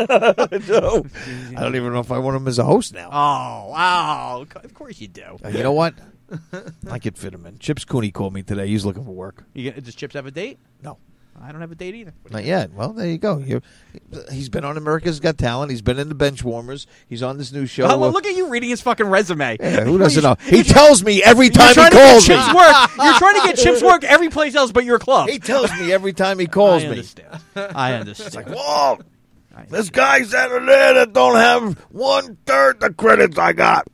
No. I don't even know if I want him as a host now. Oh, wow. Of course you do. Uh, you know what? I could fit him in. Chips Cooney called me today. He's looking for work. You get, does Chips have a date? No. I don't have a date either. Not yet. Well, there you go. You, he's been on America's Got Talent. He's been in the Bench Warmers. He's on this new show. Oh, well, look at you reading his fucking resume. Yeah, who doesn't You're- know? He you're tells me every You're time he trying to get calls me. Chips work. You're trying to get Chips work every place else but your club. He tells me every time he calls I me. understand. I understand. It's like, whoa, I there's guys that are there that don't have one third the credits I got.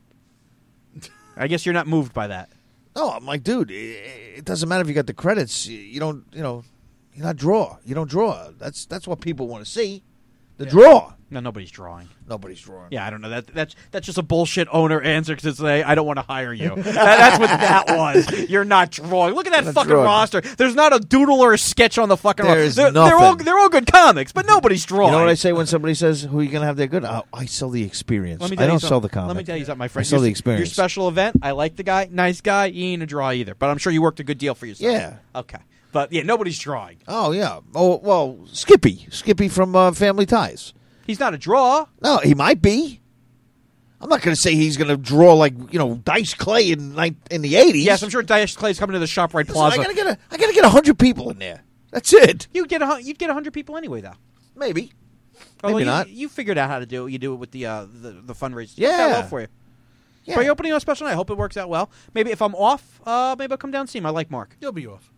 I guess you're not moved by that. No, I'm like, dude, it, it doesn't matter if you got the credits. You- You don't, you know, you're not draw. You don't draw. That's that's what people want to see. The draw. No, nobody's drawing. Nobody's drawing. Yeah, I don't know. That that's that's just a bullshit owner answer because it's like, I don't want to hire you. That- that's what that was. You're not drawing. Look at that Not fucking drawing. roster. There's not a doodle or a sketch on the fucking There's roster. They're, they're all nothing. they're all good comics, but nobody's drawing. You know what I say when somebody says, "Who are you going to have there good?" Oh, I sell the experience. Let me I tell you don't something. sell the comic. Let me tell you something, my friend. I sell your, the experience. Your special event, I like the guy. Nice guy. He ain't a draw either. But I'm sure you worked a good deal for yourself. Yeah. Okay. But, yeah, nobody's drawing. Oh yeah. Oh well, Skippy, Skippy from uh, Family Ties. He's not a draw. No, he might be. I'm not going to say he's going to draw like you know Dice Clay in ni- in the eighties. Yes, I'm sure Dice Clay's coming to the ShopRite Listen, Plaza. I got to get a I got to get a hundred people in there. That's it. You'd get a hun- you'd get a hundred people anyway, though. Maybe. Although Maybe you, not. You figured out how to do it. You do it with the uh, the, the fundraiser. Yeah. Worked out well for you. Yeah. But you're opening on a special night. I hope it works out well. Maybe if I'm off, uh, maybe I'll come down and see him. I like Mark. You'll be off.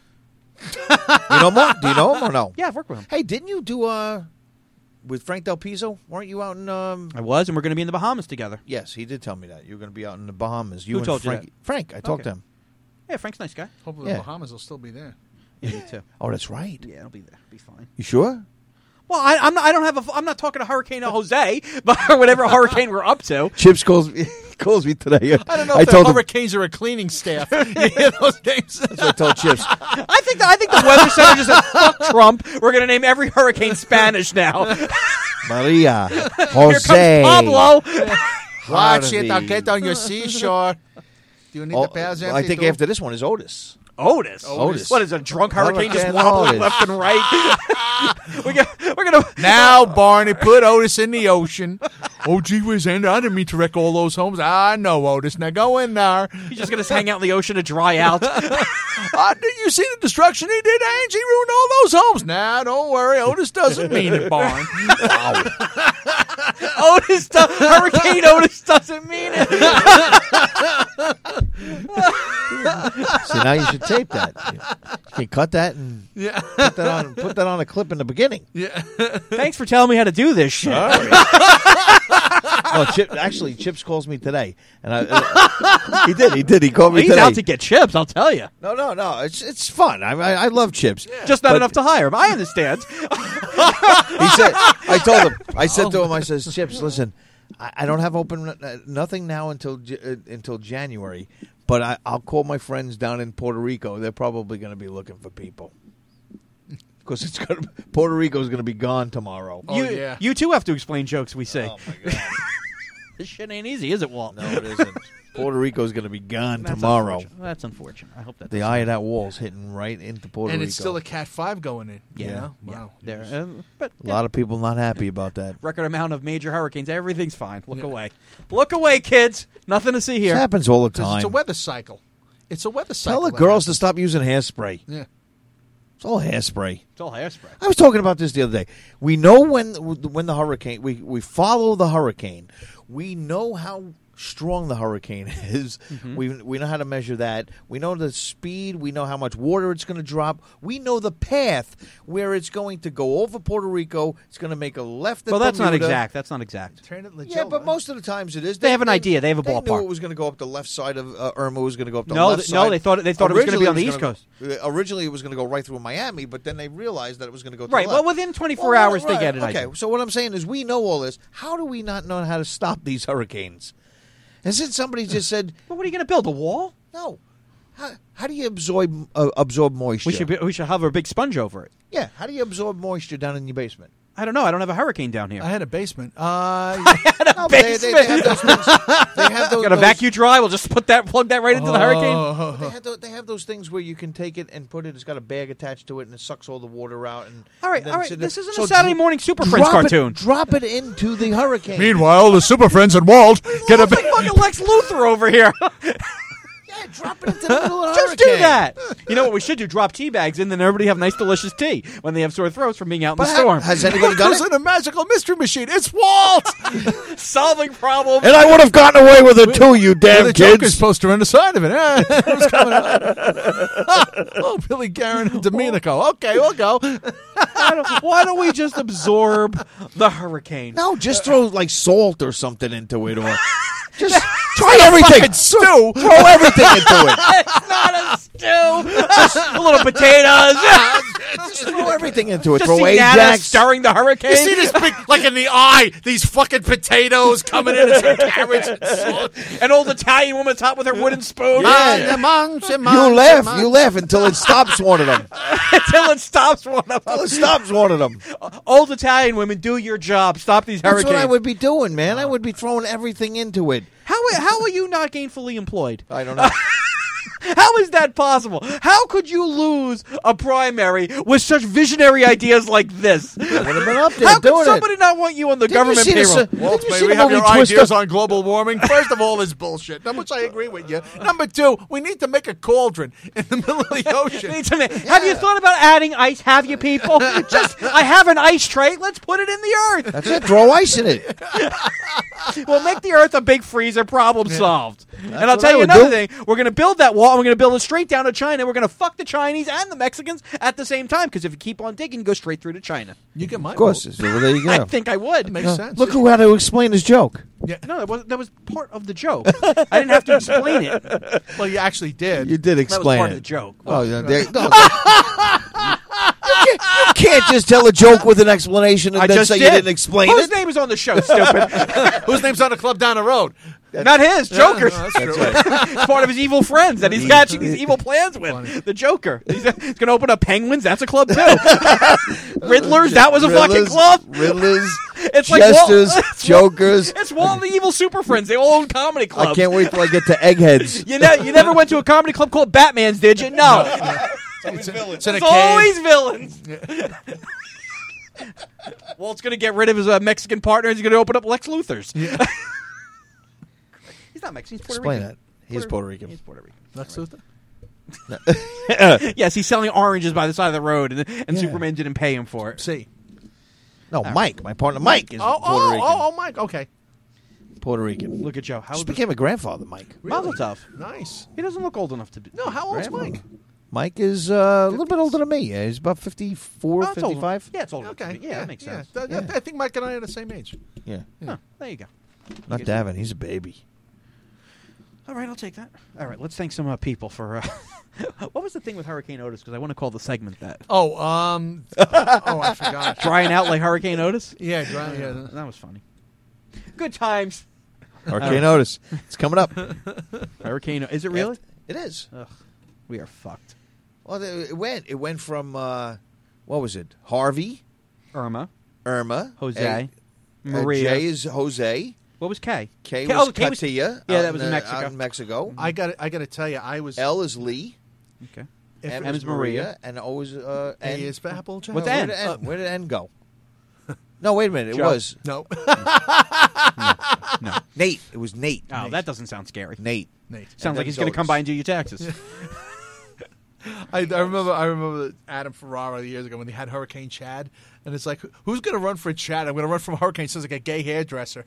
You know Mark? Do you know him or no? Yeah, I've worked with him. Hey, didn't you do uh with Frank Del Pizzo? Weren't you out in um? I was, and we're going to be in the Bahamas together. Yes, he did tell me that you were going to be out in the Bahamas. You Who and told you Frank. that? Frank, I talked Okay. to him. Yeah, Frank's a nice guy. Hopefully Yeah. the Bahamas will still be there. Yeah, me too. Oh, that's right. Yeah, it'll be there. Be fine. You sure? Well, I, I'm not. I don't have a. I'm not talking to Hurricane Jose, but or whatever hurricane we're up to. Chips calls me calls me today. I don't know I if told the him, hurricanes are a cleaning staff. You hear those names? that's what I told Chips. I think. The, I think the Weather Center just said, "Fuck Trump." We're going to name every hurricane Spanish now. Maria, Here Jose, comes Pablo. Watch it. I'll Harvey. get on your seashore. Do you need Oh, the pails empty? I think too? after this one is Otis. Otis. Otis. What is a drunk hurricane just Hurricane wobbling Otis. left and right? we got, we're gonna Now, Barney, put Otis in the ocean. Oh, gee whiz, Andy, I didn't mean to wreck all those homes. I know, Otis. Now go in there. He's just gonna hang out in the ocean to dry out. Uh, did you see the destruction he did, Angie? Ruined all those homes. Nah, don't worry. Otis doesn't mean it, Barn. Otis, do- Hurricane Otis doesn't mean it. See, now you should tape that. You can cut that and Yeah. put that on. Put that on a clip in the beginning. Yeah. Thanks for telling me how to do this shit. Oh, Chip, actually, Chips calls me today, and I, uh, he did. He did. He called me He's today. out to get chips, I'll tell you. no, no, no. It's it's fun. I I, I love Chips. Just not But- enough to hire him. I understand. He said, I told him, I said to him, I says, Chips, listen, I, I don't have open uh, nothing now until J- uh, until January, but I, I'll call my friends down in Puerto Rico. They're probably going to be looking for people because it's going to Puerto Rico's going to be gone tomorrow. Oh, you, yeah. you too have to explain jokes we say. Oh my god, This shit ain't easy, is it, Walt? no, it isn't. Puerto Rico's going to be gone That's tomorrow. Unfortunate. That's unfortunate. I hope that The doesn't- eye of that wall's hitting right into Puerto And Rico. it's still a Cat five going in. Yeah, You know? yeah. Wow. There, um, but a lot of people not happy about that. record amount of major hurricanes. Everything's fine. Look away. Look away, kids. Nothing to see It here. happens all the Because time. it's a weather cycle. It's a weather cycle. Tell the that girls to happens. stop using hairspray. Yeah. It's all hairspray. It's all hairspray. I was talking about this the other day. We know when when the hurricane we, we follow the hurricane. We know how strong the hurricane is. Mm-hmm. We we know how to measure that. We know the speed. We know how much water it's going to drop. We know the path where it's going to go over Puerto Rico. It's going to make a left. At Well, that's not Bermuda. exact. That's not exact. Turn it legit. Yeah, but most of the times it is. They have an idea. They have a They knew ballpark. it was going to go up the left side of uh, Irma. Was going to go up the No, left th- side. no, they thought it- they thought it was gonna be on the East Originally, it was gonna- uh, Originally, it was going to go right through Miami, but then they realized that it was going to go to Right. the Well, left. within twenty-four Well, hours, right, they get an okay, idea. so what I'm saying is we know all this. How do we not know how to stop these hurricanes? And since somebody just said, Well, what are you going to build? A wall? no, how, how do you absorb uh, absorb moisture? We should be, we should have a big sponge over it. yeah, how do you absorb moisture down in your basement? I don't know. I don't have a hurricane down here. I had a basement. Uh, No, but they, they, they have those things. They have those, Got a those- vacuum dry. We'll just put that, plug that right into the hurricane. Oh. They have, those, they have those things where you can take it and put it. It's got a bag attached to it, and it sucks all the water out. And All right, and then all right. sit This there. isn't So a Saturday dro- morning Super drop Friends it- cartoon. Drop it into the hurricane. Meanwhile, the Super Friends and Walt get a It's like fucking Lex Luthor over here. yeah, drop it into the middle of the Just hurricane. do that. You know what we should do? Drop tea bags in, then everybody have nice, delicious tea when they have sore throats from being out in But the ha- storm. has anybody done goes it? in a magical mystery machine. It's Walt. Solving problems. And I would have gotten away with it too, you damn the Joker's kids. poster on the side of it. Eh, it was coming out. Oh, Billy Garren and Domenico. Okay, we'll go. why, don't, why don't we just absorb the hurricane? No, just throw like salt or something into it, or just try everything. Stew. Throw everything into it. It's not a stew. Just a little potatoes. Just throw everything into it. Just Throw see Nana Ajax. stirring the hurricane. You see this big, like in the eye, these fucking potatoes coming in and some carrots and salt. An old Italian woman top with her wooden spoon. Yeah. You laugh. You laugh until it stops one of them. Until it stops one of Until them. it stops one of them. Old Italian women, do your job. Stop these That's hurricanes. what I would be doing, man. I would be throwing everything into it. How, how are you not gainfully employed? I don't know. How is that possible? How could you lose a primary with such visionary ideas like this? I would have been up there How could doing somebody it. not want you on the Didn't you government see this, payroll? uh, Walt, Did you may see we the have movie your Twister? ideas on global warming? First of all, is bullshit, which I agree with you. Number two, we need to make a cauldron in the middle of the ocean. Need to ma- Have you thought about adding ice? Have you people? Just, I have an ice tray. Let's put it in the earth. That's it. Throw ice in it. We'll make the earth a big freezer. Problem solved. And I'll what tell I you would another do. thing. We're going to build that wall, and we're going to build it straight down to China. We're going to fuck the Chinese and the Mexicans at the same time, because if you keep on digging, you go straight through to China. You get my Of course. vote. So there you go. I think I would. Makes sense. Look who had to explain his joke. No, that was, that was part of the joke. I didn't have to explain it. Well, you actually did. You did That was explain part it. of the joke. Oh, yeah. There, no. you, can't, you can't just tell a joke with an explanation and I then just say did. you didn't explain Whose it. name is on the show, stupid? Whose name's on the club down the road? Not his, Joker's. Yeah, no, that's true. That's It's part of his evil friends that he's hatching these evil plans with. Funny. The Joker. He's, he's going to open up Penguins. That's a club, too. Riddlers. That was a fucking Riddlers, club. Riddlers, It's like Jesters, Walt, it's Jokers. Walt, it's Walt and the Evil Super Friends. They all own comedy clubs. I can't wait till I get to Eggheads. You, ne- you never went to a comedy club called Batman's, did you? No. It's, it's in a It's cave. always villains. Walt's going to get rid of his uh, Mexican partner. He's going to open up Lex Luthor's. Yeah. He's not Mexican. He's Puerto Explain Rican. that. He's Puerto Rican. He's Puerto Rican. Lex Luthor? Yes, he's selling oranges by the side of the road, and, and Yeah. Superman didn't pay him for it. See. No, Mike. My partner Mike is Oh, Puerto oh, Rican. oh, oh, Mike. Okay. Puerto Rican. Look at Joe. How Just old became a grandfather, Mike. is Mazel tov. Nice. He doesn't look old enough to be. No, how old's grandfather. Mike? Mike is uh, a little bit older than me. Uh, He's about fifty-four, Oh, it's older. fifty-five. Yeah, it's older. Okay. Yeah, yeah, that makes sense. Th- th- Yeah. I think Mike and I are the same age. Yeah. Huh, there you go. Not Davin. He's a baby. All right, I'll take that. All right, let's thank some uh, people for. Uh, what was the thing with Hurricane Otis? Because I want to call the segment that. Oh, um, oh, I forgot. Drying out like Hurricane Otis? Yeah, dry, yeah. That was funny. Good times. Hurricane Otis. It's coming up. Hurricane. Is it really? It is. Ugh, we are fucked. Well, it went. It went from uh, what was it? Harvey, Irma, Irma, Jose, A- Maria. Uh, J is Jose. What was K? K K- was oh, K was- Katia. yeah, out that was in uh, Mexico. out in Mexico. I got I got to tell you, I was. L is Lee. Okay. if M it is was Maria, and O is uh, A N. is for Applejack. What's Where N? did N? Where did N go? No, wait a minute. It Joe. was No. No. Nate. It was Nate. Oh, Nate. that doesn't sound scary. Nate. Nate. Sounds And like then he's going to come Otis. by and do your taxes. I, I remember I remember Adam Ferrara years ago when they had Hurricane Chad, and it's like, who's going to run for Chad? I'm going to run from Hurricane. Sounds like a gay hairdresser.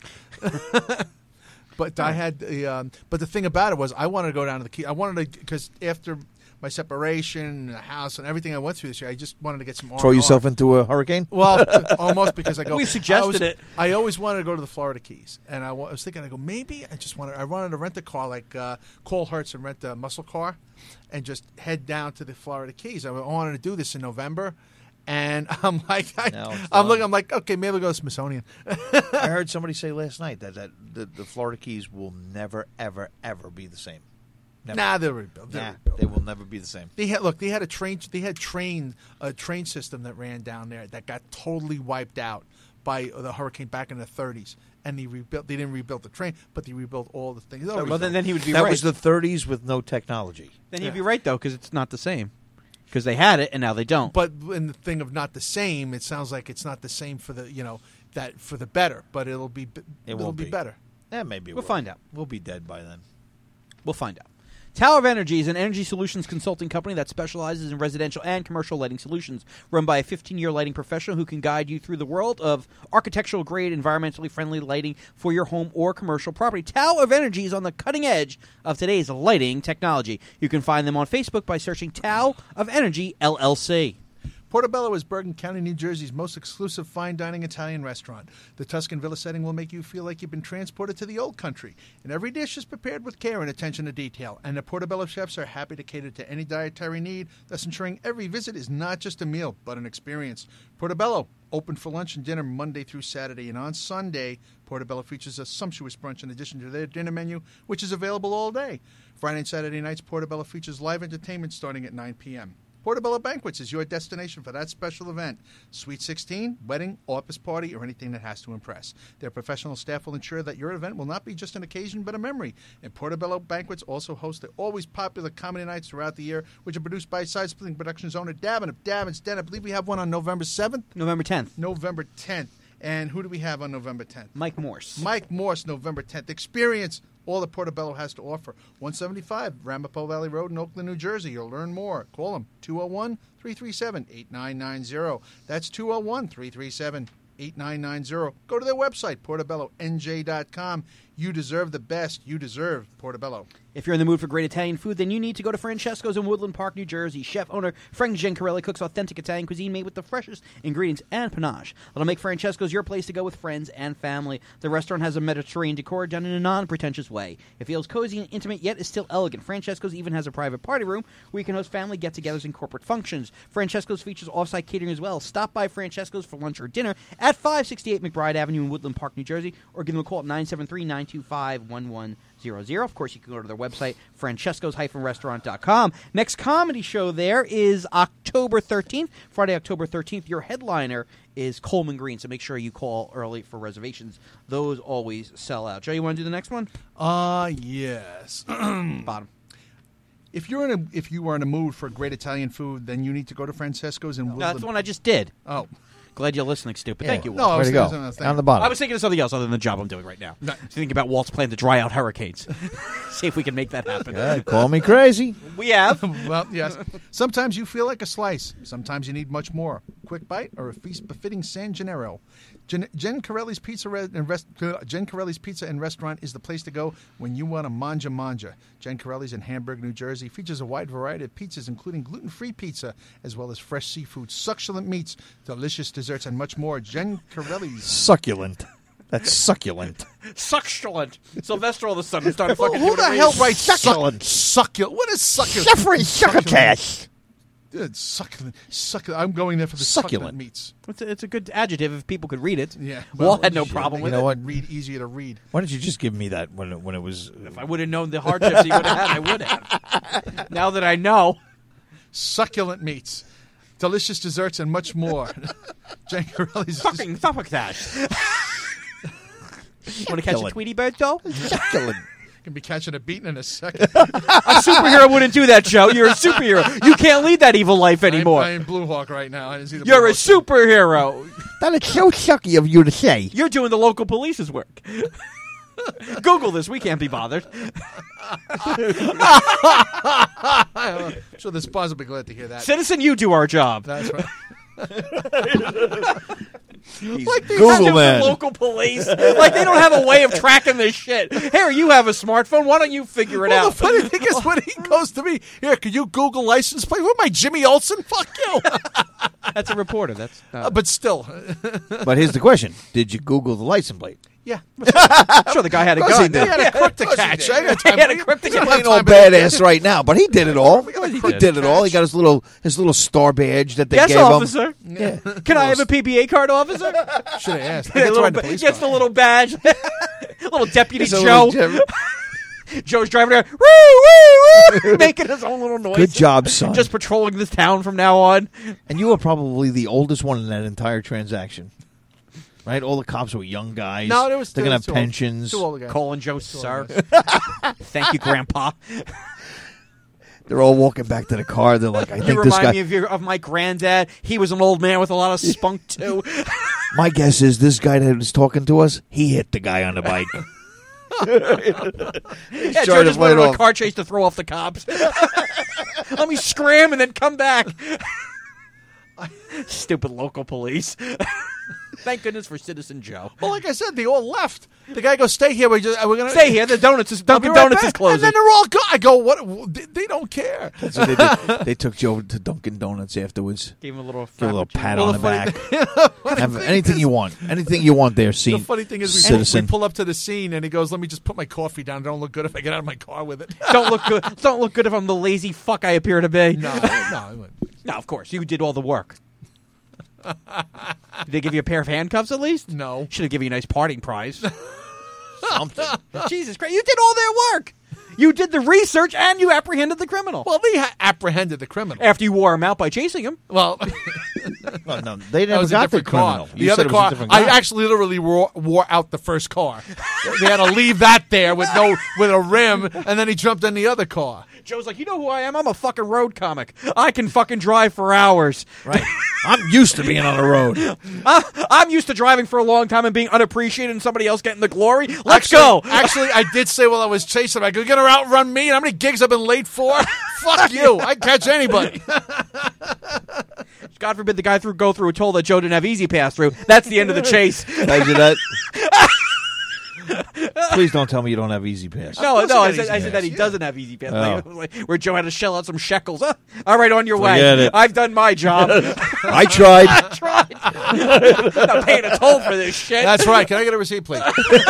But I had the, um, but the thing about it was I wanted to go down to the Key. I wanted to because after my separation, and the house, and everything I went through this year, I just wanted to get some. Throw R and R. yourself into a hurricane. Well, almost because I go. We suggested I always, it. I always wanted to go to the Florida Keys, and I wa- I was thinking, I go, maybe I just wanted. I wanted to rent a car, like uh, call Hertz and rent a muscle car, and just head down to the Florida Keys. I wanted to do this in November, and I'm like, I, Now it's I'm done. looking. I'm like, okay, maybe I'll go to Smithsonian. I heard somebody say last night that, that the, the Florida Keys will never, ever, ever be the same. Never. Nah, they'll rebuild. They'll Nah, rebuild. they will never be the same. They had look. They had a train. They had train a train system that ran down there that got totally wiped out by the hurricane back in the thirties. And they rebuilt. They didn't rebuild the train, but they rebuilt all the things. They'll well, then, rebuild. then he would be That right. was the thirties with no technology. then he'd Yeah. be right, though, because it's not the same. Because they had it, and now they don't. But in the thing of not the same, it sounds like it's not the same for the you know that for the better, but it'll be It it'll won't be be. better. Yeah, maybe it We'll will. find out. We'll be dead by then. We'll find out. Tower of Energy is an energy solutions consulting company that specializes in residential and commercial lighting solutions, run by a fifteen-year lighting professional who can guide you through the world of architectural-grade, environmentally friendly lighting for your home or commercial property. Tower of Energy is on the cutting edge of today's lighting technology. You can find them on Facebook by searching Tower of Energy L L C. Portobello is Bergen County, New Jersey's most exclusive fine dining Italian restaurant. The Tuscan Villa setting will make you feel like you've been transported to the old country. And every dish is prepared with care and attention to detail. And the Portobello chefs are happy to cater to any dietary need, thus ensuring every visit is not just a meal, but an experience. Portobello, open for lunch and dinner Monday through Saturday. And on Sunday, Portobello features a sumptuous brunch in addition to their dinner menu, which is available all day. Friday and Saturday nights, Portobello features live entertainment starting at nine p.m. Portobello Banquets is your destination for that special event. Sweet sixteen, wedding, office party, or anything that has to impress. Their professional staff will ensure that your event will not be just an occasion but a memory. And Portobello Banquets also host the always popular comedy nights throughout the year, which are produced by Side Splitting Productions owner Davin of Davin's Den. I believe we have one on November seventh, November tenth. November tenth. And who do we have on November tenth? Mike Morse. Mike Morse, November tenth. Experience all that Portobello has to offer. one seventy-five Ramapo Valley Road in Oakland, New Jersey. You'll learn more. Call them two oh one, three three seven, eight nine nine zero. That's two oh one, three three seven, eight nine nine zero. Go to their website, portobello n j dot com. You deserve the best. You deserve Portobello. If you're in the mood for great Italian food, then you need to go to Francesco's in Woodland Park, New Jersey. Chef-owner Frank Gencarelli cooks authentic Italian cuisine made with the freshest ingredients and panache. That'll make Francesco's your place to go with friends and family. The restaurant has a Mediterranean decor done in a non-pretentious way. It feels cozy and intimate, yet is still elegant. Francesco's even has a private party room where you can host family get-togethers and corporate functions. Francesco's features off-site catering as well. Stop by Francesco's for lunch or dinner at five sixty-eight McBride Avenue in Woodland Park, New Jersey, or give them a call at nine seven three, nine two five, one one zero zero. Of course, you can go to their website, francescos dash restaurant dot com. Next comedy show there is October thirteenth. Friday, October thirteenth. Your headliner is Coleman Green, so make sure you call early for reservations. Those always sell out. Joe, you want to do the next one? Uh, yes. Bottom. If you're in a if you are in a mood for great Italian food, then you need to go to Francesco's in No, Woodland. that's the one I just did. Oh. Glad you're listening, stupid. Yeah. Thank you, No, Walt. I Where was to go? thinking of something. On the bottom. I was thinking of something else other than the job I'm doing right now. No. Thinking about Walt's plan to dry out hurricanes. See if we can make that happen. God, call me crazy. We have. Well, yes. Sometimes you feel like a slice. Sometimes you need much more. Quick bite or a feast befitting San Gennaro. Jen, Jen Corelli's Pizza Re- and Rest, uh, Jen Corelli's Pizza and Restaurant is the place to go when you want to manja manja. Jen Corelli's in Hamburg, New Jersey features a wide variety of pizzas, including gluten-free pizza, as well as fresh seafood, succulent meats, delicious desserts, and much more. Jen Corelli's. Succulent. That's succulent. Succulent. Sylvester all of a sudden started Well, fucking who doing the it hell weird. writes Succulent. Suc- succulent. What is succulent? Jeffrey Succotash. Dude, succulent. Succulent. I'm going there for the Succulent. succulent meats. It's a, it's a good adjective if people could read it. Yeah. Walt had no shit, problem they with can You know what? Read easier to read. Why don't you just give me that when it, when it was? If I would have known the hardships you would have had, I would have. Now that I know. Succulent meats, delicious desserts, and much more. Jen Corelli's. Fucking succotash. Want to catch a Succulent. Tweety bird, though? Succulent. Can be catching a beating in a second. A superhero wouldn't do that, Joe. You're a superhero. You can't lead that evil life anymore. I'm playing Blue Hawk right now. I didn't see the You're Blue a Hawk. superhero. That is so sucky of you to say. You're doing the local police's work. Google this. We can't be bothered. I'm sure the sponsor will be glad to hear that. Citizen, you do our job. That's right. Like these Google stupid man. local police. Like they don't have a way of tracking this shit. Here, you have a smartphone. Why don't you figure it Well, out? the funny thing is when he goes to me, here, can you Google license plate? What am I, Jimmy Olsen? Fuck you. That's a reporter. That's Uh, but still. But here's the question: did you Google the license plate? Yeah. sure the guy had a course gun. he did. He had a crook to catch. I got He time. had a crook to We don't catch. have Ain't all time to- badass right now, but he did it all. got a He crook did to it all. He catch. got his little his little star badge that they Yes, gave officer. him. Yeah. Can I have a P B A card, officer? Should have asked. He That's little, right, the ba- police gets the car. little badge. Little deputy He's a Joe. little Jim- Joe's driving around, woo, woo, woo, making his own little noise. Good job, son. Just patrolling this town from now on. And you were probably the oldest one in that entire transaction. Right? All the cops were young guys. No, there was They're two- going to have two old- pensions. Two older guys. Calling Joe, sir. Thank you, Grandpa. They're all walking back to the car. They're like, I You think this remind guy. me of, your, of my granddad. He was an old man with a lot of spunk, too. My guess is this guy that was talking to us, he hit the guy on the bike. Yeah, trying Joe to just play went it on a off. car chase to throw off the cops. Let me scram and then come back. Stupid local police. Thank goodness for Citizen Joe. Well, like I said, they all left. The guy goes, "Stay here. We're, just, we're gonna Stay here. The donuts is I'll be Dunkin' right Donuts back." is closing. And then they're all gone. I go, "What? They, they don't care." So they, did. They took Joe to Dunkin' Donuts afterwards. Gave him a little, Give a little frappuccino. pat Well, on the the funny back. Have anything you want. Anything you want there, The scene. funny thing is, we, Citizen. we pull up to the scene, and he goes, "Let me just put my coffee down. Don't look good if I get out of my car with it." Don't look good. Don't look good if I'm the lazy fuck I appear to be. no, no. I wouldn't. No, of course you did all the work. Did they give you a pair of handcuffs at least? No. Should have given you a nice parting prize. Something. Jesus Christ! You did all their work. You did the research and you apprehended the criminal. Well, they ha- apprehended the criminal. After you wore him out by chasing him. Well, Oh, no, they that never was a got the different car. criminal. The You other said it was a car, different I guy. actually literally wore, wore out the first car. They had to leave that there with no with a rim, and then he jumped in the other car. Joe's like, you know who I am? I'm a fucking road comic. I can fucking drive for hours. Right. I'm used to being on the road. Uh, I'm used to driving for a long time and being unappreciated and somebody else getting the glory. Let's actually, go. Actually, I did say while I was chasing him, I go, "You're gonna outrun me? And how many gigs I've been late for? Fuck you! I catch anybody." God forbid the guy through go through a toll that Joe didn't have easy pass through. That's the end of the chase. Imagine that. Please don't tell me you don't have Easy Pass. No, course no, I I got said, Easy I said that he Pass, doesn't have Easy Pass. Oh. Like, where Joe had to shell out some shekels. Huh? All right, on your Forget way. it. I've done my job. I tried. I tried. I'm not paying a toll for this shit. That's right. Can I get a receipt, please?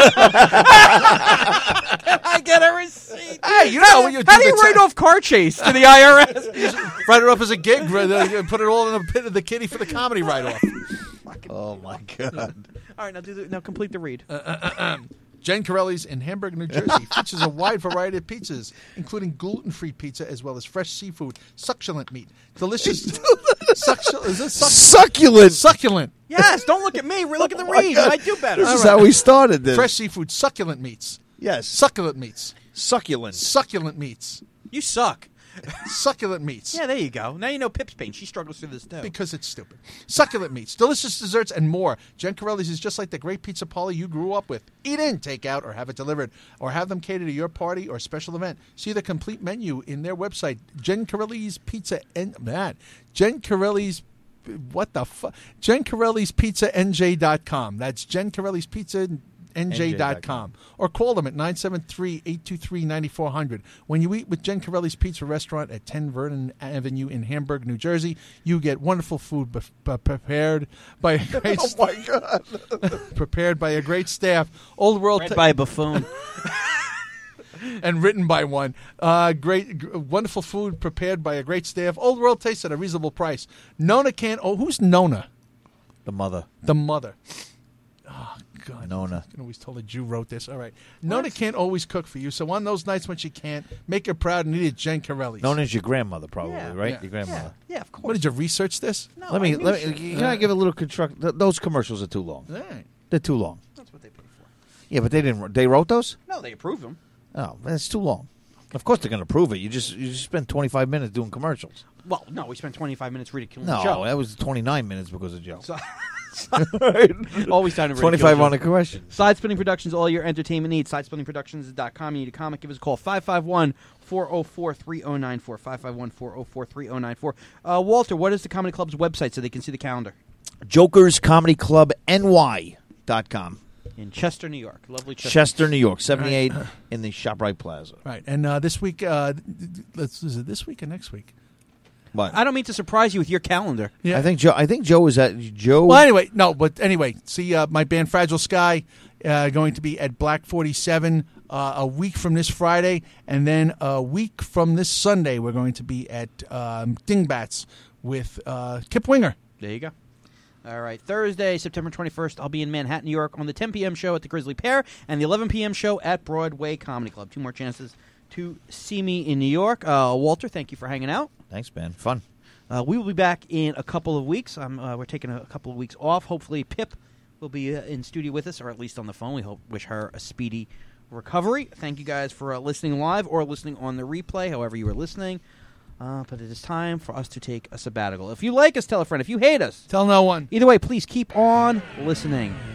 I get a receipt. Hey, you know when you How do do you the write ta- off car chase to the I R S? Write it up as a gig. Right, uh, put it all in the pit of the kitty for the comedy write-off. Oh, my God. All right, now do the, now complete the read. Jen Corelli's in Hamburg, New Jersey features a wide variety of pizzas, including gluten-free pizza as well as fresh seafood, succulent meat, delicious. Succulent. Is it suc- Succulent. succulent? Yes, don't look at me. Look at the read. I do better. This is how we started this. Fresh seafood, succulent meats, Yes. succulent meats, Succulent. succulent meats, You suck. succulent meats. Yeah, there you go. Now you know Pip's pain. She struggles through this too. Because it's stupid. Succulent meats, delicious desserts, and more. Jen Corelli's is just like the great pizza parlor you grew up with. Eat in, take out, or have it delivered, or have them cater to your party or special event. See the complete menu in their website, Jen Corelli's Pizza and man, Jen Corelli's. What the fuck? Jen Corelli's Pizza N J dot com. That's Jen Corelli's Pizza N J dot com. Or call them at nine seven three, eight two three, nine four zero zero. When you eat with Jen Corelli's Pizza Restaurant at ten Vernon Avenue in Hamburg, New Jersey, you get wonderful food bef- b- prepared by a great Oh, my God. prepared by a great staff. Old World Read ta- by a buffoon. and written by one. Uh, great, g- wonderful food prepared by a great staff. Old World Taste at a reasonable price. Nona can't. Oh, who's Nona? The mother. The mother. Oh, God. Nona. I can always tell a Jew wrote this. All right. Nona can't always cook for you, so on those nights when she can't, make her proud and eat at Jen Corelli's. Known as your grandmother, probably, Yeah. right? Yeah. Your grandmother. Yeah, of course. What, did you research this? No, Let me, I let me, researched- can I give a little construct? Th- those commercials are too long. All right. They're too long. That's what they paid for. Yeah, but they didn't, they wrote those? No, they approved them. Oh, that's too long. Of course they're going to prove it. You just, you just spend twenty-five minutes doing commercials. Well, no, we spent twenty-five minutes ridiculing No, the show. that was twenty-nine minutes because of Joe. So, always time to twenty-five on a question. Side Spinning Productions, all your entertainment needs. side spinning productions dot com. You need a comic, give us a call. five five one, four oh four, three oh nine four. five five one, four oh four, three oh nine four. Uh, Walter, what is the Comedy Club's website so they can see the calendar? Jokers Comedy Club N Y dot com. In Chester, New York. Lovely Chester. Chester, New York, seventy-eight in the ShopRite Plaza. Right. And uh, this week, uh, let's, is it this week or next week? But I don't mean to surprise you with your calendar. Yeah. I think Joe. I think Joe is at Joe. Well, anyway, no, but anyway, see uh, my band Fragile Sky uh, going to be at Black forty-seven uh, a week from this Friday, and then a week from this Sunday, we're going to be at um, Dingbats with uh, Kip Winger. There you go. All right. Thursday, September twenty-first, I'll be in Manhattan, New York on the ten p.m. show at the Grizzly Pear and the eleven p.m. show at Broadway Comedy Club. Two more chances to see me in New York. Uh, Walter, thank you for hanging out. Thanks, man. Fun. Uh, we will be back in a couple of weeks. Um, uh, we're taking a couple of weeks off. Hopefully, Pip will be uh, in studio with us, or at least on the phone. We hope wish her a speedy recovery. Thank you guys for uh, listening live or listening on the replay, however you are listening. Uh, but it is time for us to take a sabbatical. If you like us, tell a friend. If you hate us, Tell no one. either way, please keep on listening.